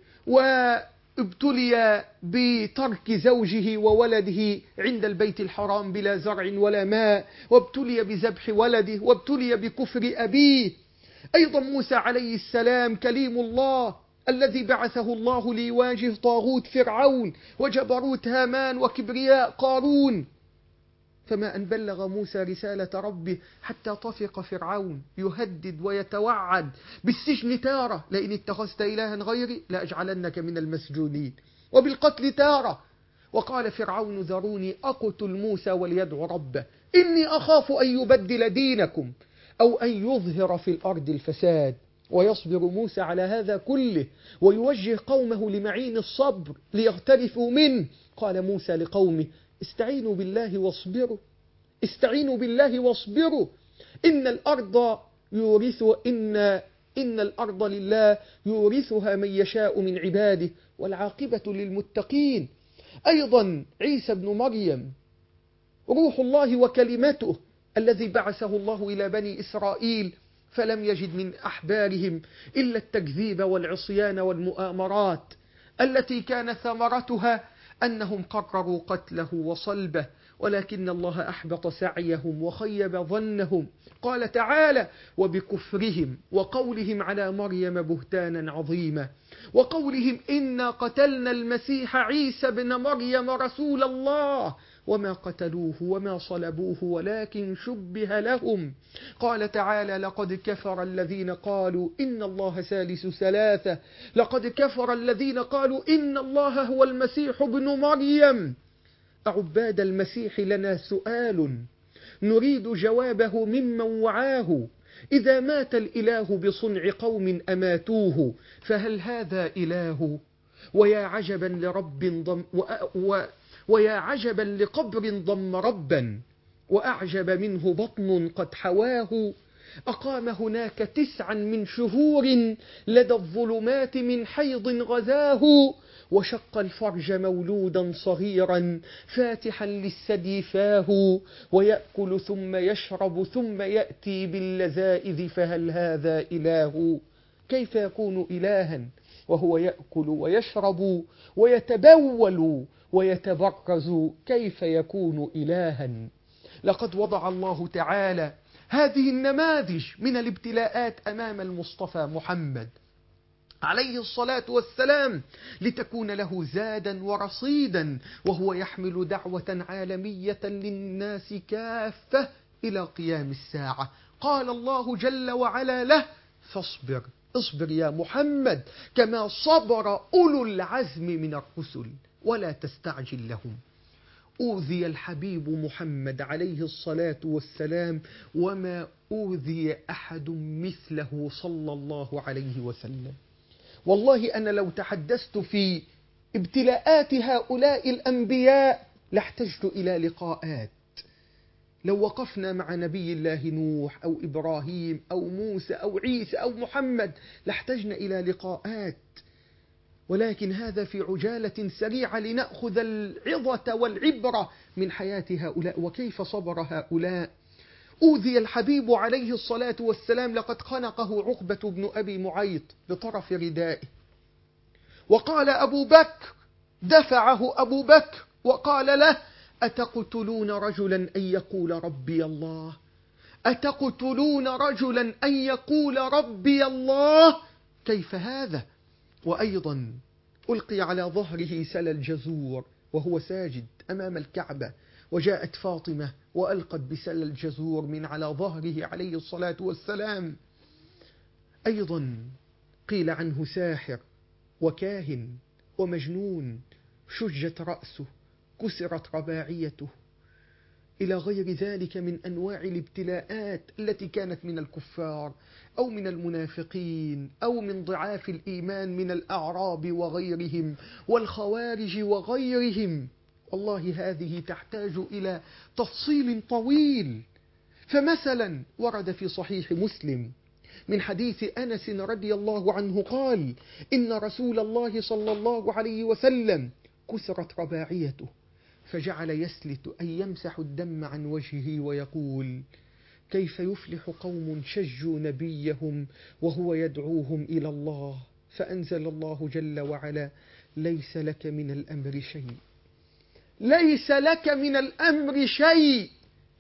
وابتلي بترك زوجه وولده عند البيت الحرام بلا زرع ولا ماء، وابتلي بذبح ولده، وابتلي بكفر أبيه. أيضا موسى عليه السلام كليم الله الذي بعثه الله ليواجه طاغوت فرعون وجبروت هامان وكبرياء قارون، فما أن بلغ موسى رسالة ربه حتى طفق فرعون يهدد ويتوعد بالسجن تارة، لئن اتخذت إلها غيري لأجعلنك من المسجونين، وبالقتل تارة. وقال فرعون ذروني أقتل موسى وليدعو ربه إني أخاف أن يبدل دينكم أو أن يظهر في الأرض الفساد. ويصبر موسى على هذا كله ويوجه قومه لمعين الصبر ليغترفوا منه. قال موسى لقومه استعينوا بالله واصبروا، استعينوا بالله واصبروا، إن الأرض يورث إن إن الأرض لله يورثها من يشاء من عباده والعاقبة للمتقين. أيضا عيسى بن مريم روح الله وكلمته الذي بعثه الله إلى بني إسرائيل، فلم يجد من أحبارهم إلا التكذيب والعصيان والمؤامرات التي كان ثمرتها أنهم قرروا قتله وصلبه، ولكن الله أحبط سعيهم وخيب ظنهم. قال تعالى وبكفرهم وقولهم على مريم بهتانا عظيما، وقولهم إنا قتلنا المسيح عيسى بن مريم رسول الله وما قتلوه وما صلبوه ولكن شبه لهم. قال تعالى لقد كفر الذين قالوا إن الله ثالث ثلاثة، لقد كفر الذين قالوا إن الله هو المسيح ابن مريم. أعباد المسيح لنا سؤال نريد جوابه ممن وعاه، إذا مات الإله بصنع قوم أماتوه فهل هذا إله؟ ويا عجبا لرب ضم و... و... ويا عجبا لقبر ضم ربا، وأعجب منه بطن قد حواه. أقام هناك تسعا من شهور لدى الظلمات من حيض غزاه، وشق الفرج مولودا صغيرا فاتحا للثدي فاه، ويأكل ثم يشرب ثم يأتي باللذائذ فهل هذا إله؟ كيف يكون إلها وهو يأكل ويشرب ويتبول ويتبرز؟ كيف يكون إلها؟ لقد وضع الله تعالى هذه النماذج من الابتلاءات أمام المصطفى محمد عليه الصلاة والسلام لتكون له زادا ورصيدا، وهو يحمل دعوة عالمية للناس كافة إلى قيام الساعة. قال الله جل وعلا له فاصبر، اصبر يا محمد كما صبر أولو العزم من الرسل ولا تستعجل لهم. أوذي الحبيب محمد عليه الصلاة والسلام وما أوذي أحد مثله صلى الله عليه وسلم. والله أنا لو تحدثت في ابتلاءات هؤلاء الأنبياء لاحتجت إلى لقاءات. لو وقفنا مع نبي الله نوح أو إبراهيم أو موسى أو عيسى أو محمد لاحتجنا إلى لقاءات. ولكن هذا في عجالة سريعة لنأخذ العظة والعبرة من حياة هؤلاء وكيف صبر هؤلاء. أوذي الحبيب عليه الصلاة والسلام، لقد خنقه عقبة بن أبي معيط بطرف ردائه، وقال أبو بكر، دفعه أبو بكر وقال له: أتقتلون رجلا أن يقول ربي الله؟ أتقتلون رجلا أن يقول ربي الله؟ كيف هذا؟ وأيضا ألقي على ظهره سل الجزور وهو ساجد أمام الكعبة، وجاءت فاطمة وألقت بسل الجزور من على ظهره عليه الصلاة والسلام. أيضا قيل عنه ساحر وكاهن ومجنون، شجت رأسه، كسرت رباعيته، إلى غير ذلك من أنواع الابتلاءات التي كانت من الكفار أو من المنافقين أو من ضعاف الإيمان من الأعراب وغيرهم والخوارج وغيرهم. والله هذه تحتاج إلى تفصيل طويل. فمثلا ورد في صحيح مسلم من حديث أنس رضي الله عنه قال: إن رسول الله صلى الله عليه وسلم كسرت رباعيته، فجعل يسلت أي يمسح الدم عن وجهه ويقول: كيف يفلح قوم شجوا نبيهم وهو يدعوهم إلى الله؟ فأنزل الله جل وعلا: ليس لك من الأمر شيء، ليس لك من الأمر شيء.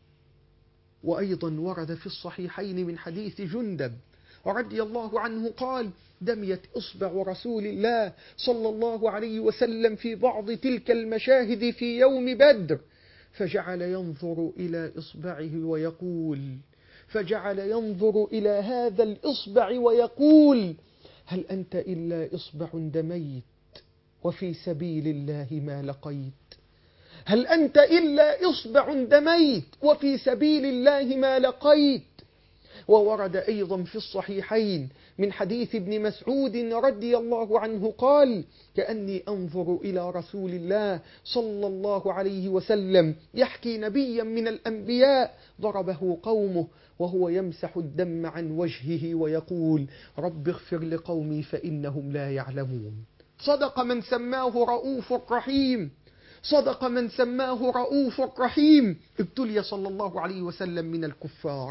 وأيضا ورد في الصحيحين من حديث جندب رضي الله عنه قال: دميت إصبع رسول الله صلى الله عليه وسلم في بعض تلك المشاهد في يوم بدر، فجعل ينظر إلى إصبعه ويقول فجعل ينظر إلى هذا الإصبع ويقول: هل أنت إلا إصبع دميت وفي سبيل الله ما لقيت؟ هل أنت إلا إصبع دميت وفي سبيل الله ما لقيت؟ وورد أيضا في الصحيحين من حديث ابن مسعود رضي الله عنه قال: كأني أنظر إلى رسول الله صلى الله عليه وسلم يحكي نبيا من الأنبياء ضربه قومه وهو يمسح الدم عن وجهه ويقول: رب اغفر لقومي فإنهم لا يعلمون. صدق من سماه رؤوف رحيم، صدق من سماه رؤوف رحيم. ابتلي صلى الله عليه وسلم من الكفار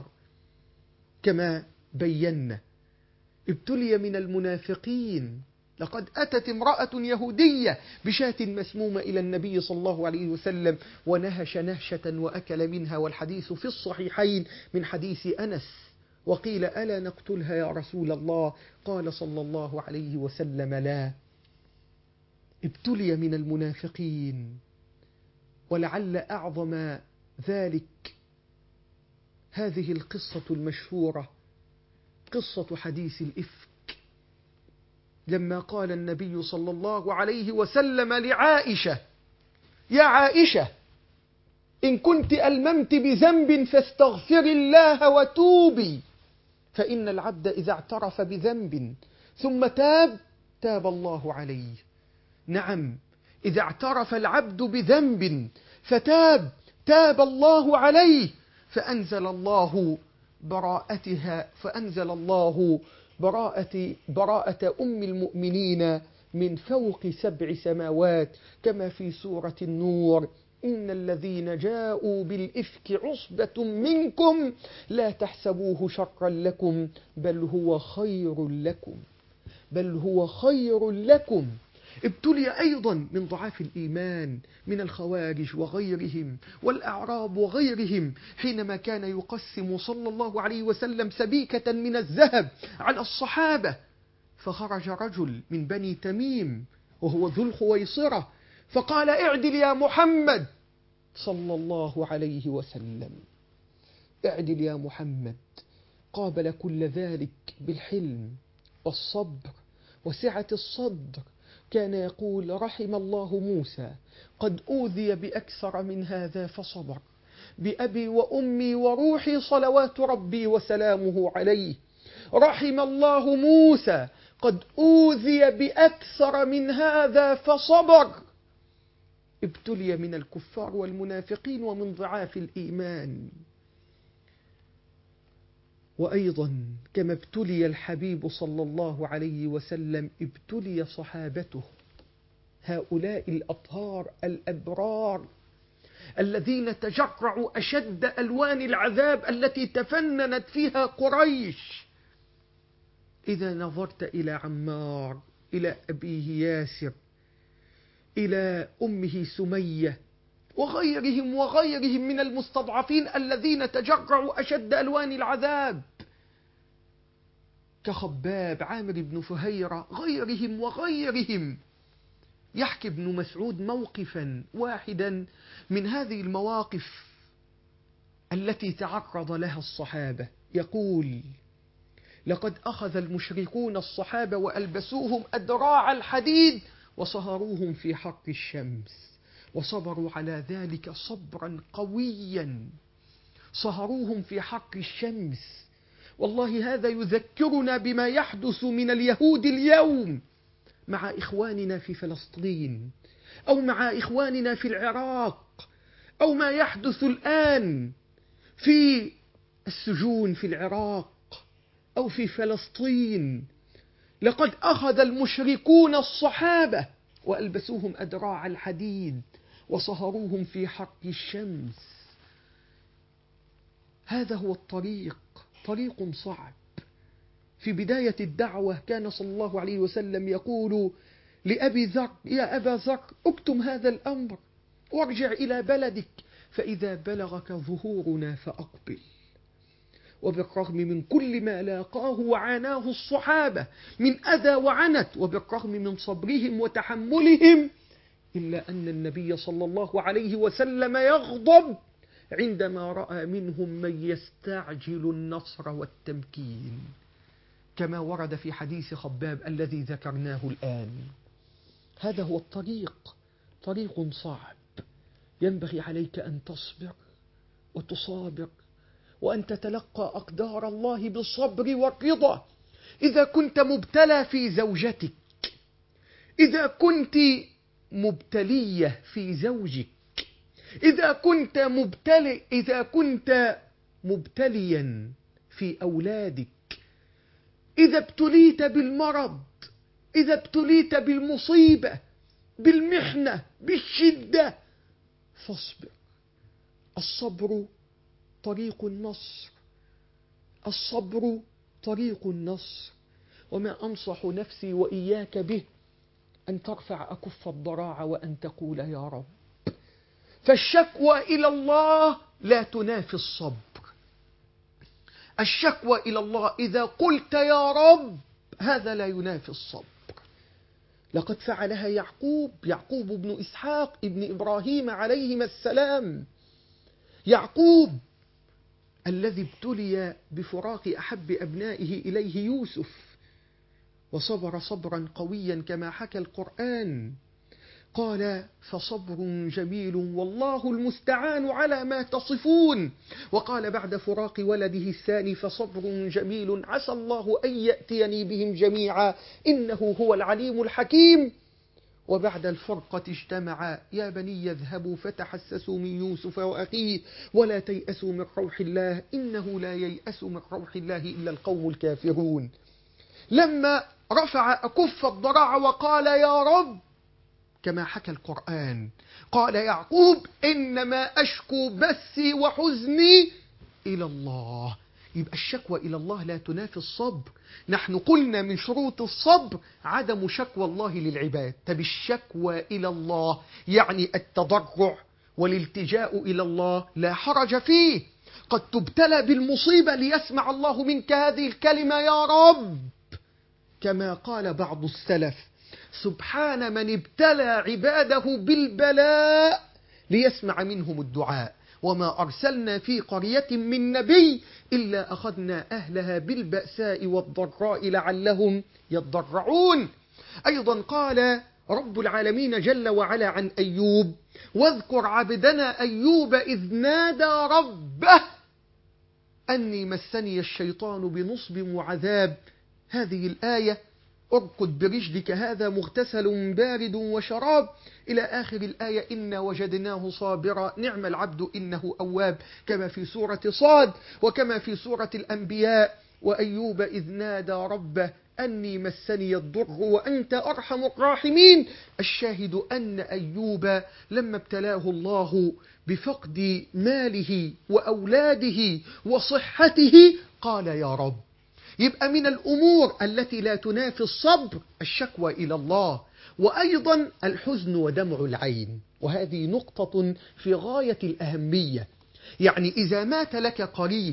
كما بينا، ابتلي من المنافقين. لقد أتت امرأة يهودية بشاة مسمومة إلى النبي صلى الله عليه وسلم ونهش نهشة وأكل منها، والحديث في الصحيحين من حديث أنس. وقيل: ألا نقتلها يا رسول الله؟ قال صلى الله عليه وسلم: لا. ابتلي من المنافقين. ولعل أعظم ذلك هذه القصة المشهورة، قصة حديث الإفك، لما قال النبي صلى الله عليه وسلم لعائشة: يا عائشة، إن كنت ألممت بذنب فاستغفر الله وتوبي، فإن العبد إذا اعترف بذنب ثم تاب تاب الله عليه. نعم، إذا اعترف العبد بذنب فتاب تاب الله عليه. فأنزل الله براءتها فأنزل الله براءة براءة أم المؤمنين من فوق سبع سماوات، كما في سورة النور: إن الذين جاءوا بالإفك عصبة منكم لا تحسبوه شرا لكم بل هو خير لكم بل هو خير لكم. ابتلي أيضا من ضعاف الإيمان من الخوارج وغيرهم والأعراب وغيرهم، حينما كان يقسم صلى الله عليه وسلم سبيكة من الذهب على الصحابة، فخرج رجل من بني تميم وهو ذو الخويصرة فقال: اعدل يا محمد صلى الله عليه وسلم، اعدل يا محمد. قابل كل ذلك بالحلم والصبر وسعة الصدر. كان يقول: رحم الله موسى، قد أوذي بأكثر من هذا فصبر، بأبي وأمي وروحي صلوات ربي وسلامه عليه. رحم الله موسى، قد أوذي بأكثر من هذا فصبر. ابتلي من الكفار والمنافقين ومن ضعاف الإيمان. وأيضا كما ابتلي الحبيب صلى الله عليه وسلم ابتلي صحابته، هؤلاء الأطهار الأبرار الذين تجرعوا أشد ألوان العذاب التي تفننت فيها قريش. إذا نظرت إلى عمار، إلى أبيه ياسر، إلى أمه سمية، وغيرهم وغيرهم من المستضعفين الذين تجرعوا أشد ألوان العذاب، كخباب، عامر بن فهيرة، غيرهم وغيرهم. يحكي ابن مسعود موقفا واحدا من هذه المواقف التي تعرض لها الصحابة، يقول: لقد أخذ المشركون الصحابة وألبسوهم أدراع الحديد وصهروهم في حر الشمس، وصبروا على ذلك صبرا قويا، صهروهم في حر الشمس. والله هذا يذكرنا بما يحدث من اليهود اليوم مع إخواننا في فلسطين، أو مع إخواننا في العراق، أو ما يحدث الآن في السجون في العراق أو في فلسطين. لقد أخذ المشركون الصحابة وألبسوهم أدراع الحديد وصهروهم في حر الشمس. هذا هو الطريق، طريق صعب. في بداية الدعوة كان صلى الله عليه وسلم يقول لأبي ذر: يا أبا ذر، اكتم هذا الأمر وارجع إلى بلدك، فإذا بلغك ظهورنا فأقبل. وبالرغم من كل ما لاقاه وعاناه الصحابة من أذى وعنت، وبالرغم من صبرهم وتحملهم، إلا أن النبي صلى الله عليه وسلم يغضب عندما رأى منهم من يستعجل النصر والتمكين، كما ورد في حديث خباب الذي ذكرناه الآن. هذا هو الطريق، طريق صعب. ينبغي عليك أن تصبر وتصابر، وأن تتلقى أقدار الله بالصبر والرضا. إذا كنت مبتلى في زوجتك، إذا كنت مبتلية في زوجك، إذا كنت مبتلي إذا كنت مبتليا في أولادك، إذا ابتليت بالمرض، إذا ابتليت بالمصيبة، بالمحنة، بالشدة، فاصبر. الصبر طريق النصر، الصبر طريق النصر. وما أنصح نفسي وإياك به أن ترفع أكف الضراعة وأن تقول: يا رب. فالشكوى إلى الله لا تنافي الصبر. الشكوى إلى الله إذا قلت يا رب هذا لا ينافي الصبر. لقد فعلها يعقوب، يعقوب بن إسحاق ابن إبراهيم عليهما السلام. يعقوب الذي ابتلي بفراق أحب أبنائه إليه يوسف، وصبر صبرا قويا كما حكى القرآن. قال: فصبر جميل والله المستعان على ما تصفون. وقال بعد فراق ولده الثاني: فصبر جميل عسى الله أن يأتيني بهم جميعا إنه هو العليم الحكيم. وبعد الفرقة اجتمعا: يا بني يذهبوا فتحسسوا من يوسف وأخيه ولا تيأسوا من روح الله إنه لا ييأس من روح الله إلا القوم الكافرون. لما رفع أكف الضراع وقال يا رب كما حكى القرآن، قال يعقوب: إنما أشكو بثي وحزني إلى الله. يبقى الشكوى إلى الله لا تنافي الصبر. نحن قلنا من شروط الصبر عدم شكوى الله للعباد. طب الشكوى إلى الله يعني التضرع والالتجاء إلى الله لا حرج فيه. قد تبتلى بالمصيبة ليسمع الله منك هذه الكلمة يا رب، كما قال بعض السلف: سبحان من ابتلى عباده بالبلاء ليسمع منهم الدعاء، وما أرسلنا في قرية من نبي إلا أخذنا أهلها بالبأساء والضراء لعلهم يضرعون. أيضا قال رب العالمين جل وعلا عن أيوب: واذكر عبدنا أيوب إذ نادى ربه أني مسني الشيطان بنصب وعذاب. هذه الآية اركض برجلك هذا مغتسل بارد وشراب، إلى آخر الآية. إنا وجدناه صابرا نعم العبد إنه أواب، كما في سورة صاد وكما في سورة الأنبياء. وأيوب إذ نادى ربه أني مسني الضر وأنت أرحم الراحمين. الشاهد أن أيوب لما ابتلاه الله بفقد ماله وأولاده وصحته قال يا رب. يبقى من الأمور التي لا تنافي الصبر الشكوى إلى الله، وأيضا الحزن ودمع العين، وهذه نقطة في غاية الأهمية. يعني إذا مات لك قريب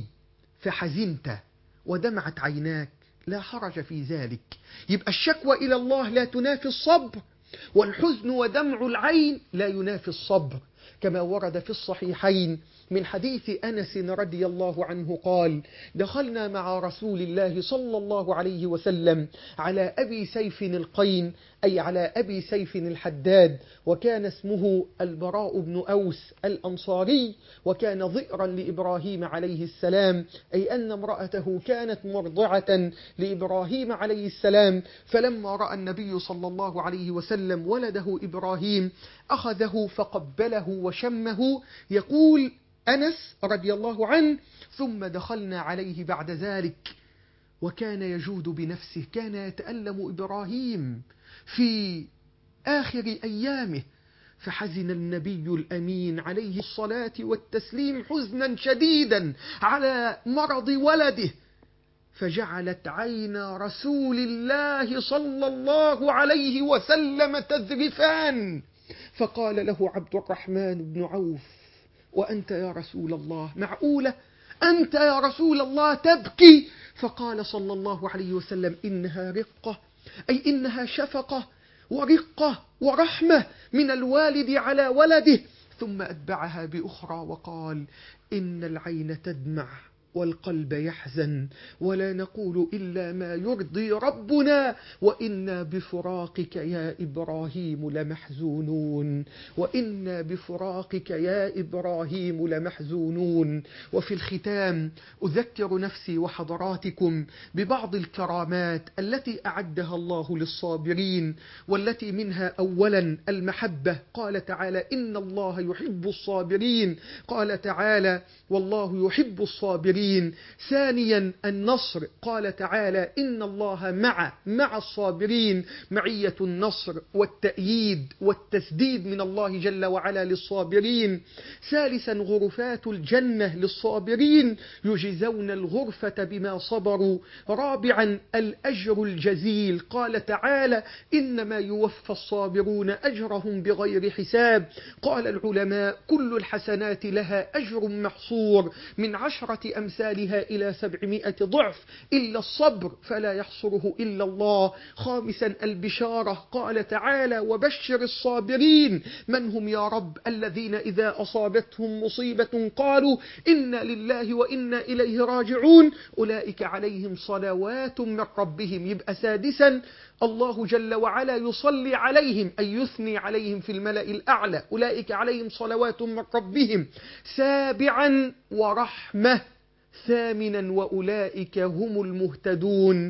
فحزنت ودمعت عيناك لا حرج في ذلك. يبقى الشكوى إلى الله لا تنافي الصبر، والحزن ودمع العين لا ينافي الصبر، كما ورد في الصحيحين من حديث أنس رضي الله عنه قال: دخلنا مع رسول الله صلى الله عليه وسلم على أبي سيف القين، أي على أبي سيف الحداد، وكان اسمه البراء بن أوس الأنصاري، وكان ضئرا لإبراهيم عليه السلام، أي أن امرأته كانت مرضعة لإبراهيم عليه السلام. فلما رأى النبي صلى الله عليه وسلم ولده إبراهيم أخذه فقبله وشمه. يقول أنس رضي الله عنه: ثم دخلنا عليه بعد ذلك وكان يجود بنفسه، كان يتألم إبراهيم في آخر أيامه، فحزن النبي الأمين عليه الصلاة والتسليم حزنا شديدا على مرض ولده، فجعلت عين رسول الله صلى الله عليه وسلم تذرفان، فقال له عبد الرحمن بن عوف: وأنت يا رسول الله، معقولة أنت يا رسول الله تبكي؟ فقال صلى الله عليه وسلم: إنها رقة، أي إنها شفقة ورقة ورحمة من الوالد على ولده. ثم أتبعها بأخرى وقال: إن العين تدمع والقلب يحزن، ولا نقول إلا ما يرضي ربنا، وإنا بفراقك يا إبراهيم لمحزونون، وإنا بفراقك يا إبراهيم لمحزونون. وفي الختام أذكر نفسي وحضراتكم ببعض الكرامات التي أعدها الله للصابرين، والتي منها أولا المحبة. قال تعالى: إن الله يحب الصابرين. قال تعالى: والله يحب الصابرين. ثانيا النصر. قال تعالى: إن الله مع مع الصابرين، معية النصر والتأييد والتسديد من الله جل وعلا للصابرين. ثالثا غرفات الجنة للصابرين، يجزون الغرفة بما صبروا. رابعا الأجر الجزيل. قال تعالى: إنما يوفى الصابرون أجرهم بغير حساب. قال العلماء: كل الحسنات لها أجر محصور من عشرة أمثالها إلى سبعمائة ضعف، إلا الصبر فلا يحصره إلا الله. خامسا البشارة. قال تعالى: وبشر الصابرين. من هم يا رب؟ الذين إذا أصابتهم مصيبة قالوا إنا لله وإنا إليه راجعون، أولئك عليهم صلوات من ربهم. يبقى سادسا الله جل وعلا يصلي عليهم، أي يثني عليهم في الملأ الأعلى، أولئك عليهم صلوات من ربهم. سابعا ورحمة. ثامنا وأولئك هم المهتدون.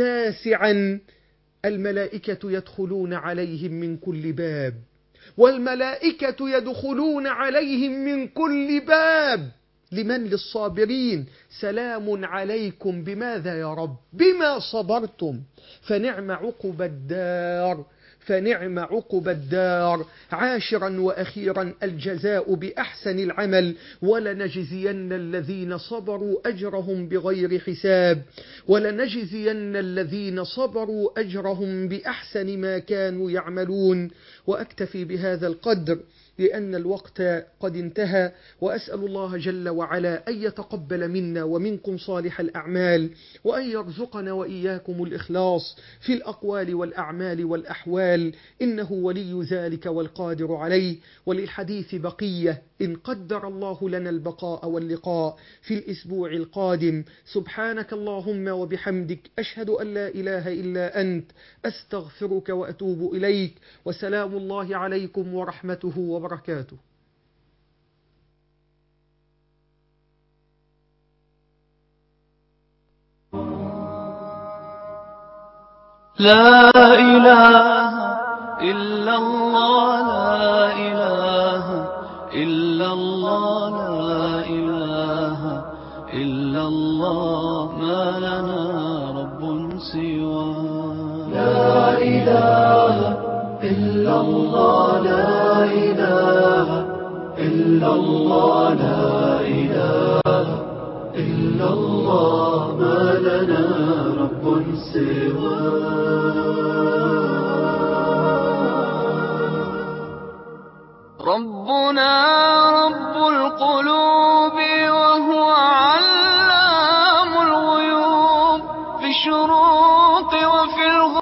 تاسعا الملائكة يدخلون عليهم من كل باب، والملائكة يدخلون عليهم من كل باب. لمن؟ للصابرين. سلام عليكم بماذا يا رب؟ بما صبرتم فنعم عقب الدار، فنعم عقب الدار. عاشرا وأخيرا الجزاء بأحسن العمل، ولنجزين الذين صبروا أجرهم بغير حساب، ولنجزين الذين صبروا أجرهم بأحسن ما كانوا يعملون. وأكتفي بهذا القدر لأن الوقت قد انتهى، وأسأل الله جل وعلا أن يتقبل منا ومنكم صالح الأعمال، وأن يرزقنا وإياكم الإخلاص في الأقوال والأعمال والأحوال، إنه ولي ذلك والقادر عليه. وللحديث بقية إن قدر الله لنا البقاء واللقاء في الأسبوع القادم. سبحانك اللهم وبحمدك، أشهد أن لا إله إلا أنت، أستغفرك وأتوب إليك. وسلام الله عليكم ورحمته وبركاته. لا إله إلا الله لا إله إلا الله لا إله إلا الله ما لنا رب سوى لا إله إلا الله لا إله إلا الله لا إله إلا الله ما لنا رب سوى ربنا رب القلوب وهو علام الغيوب في الشروق وفي الغروب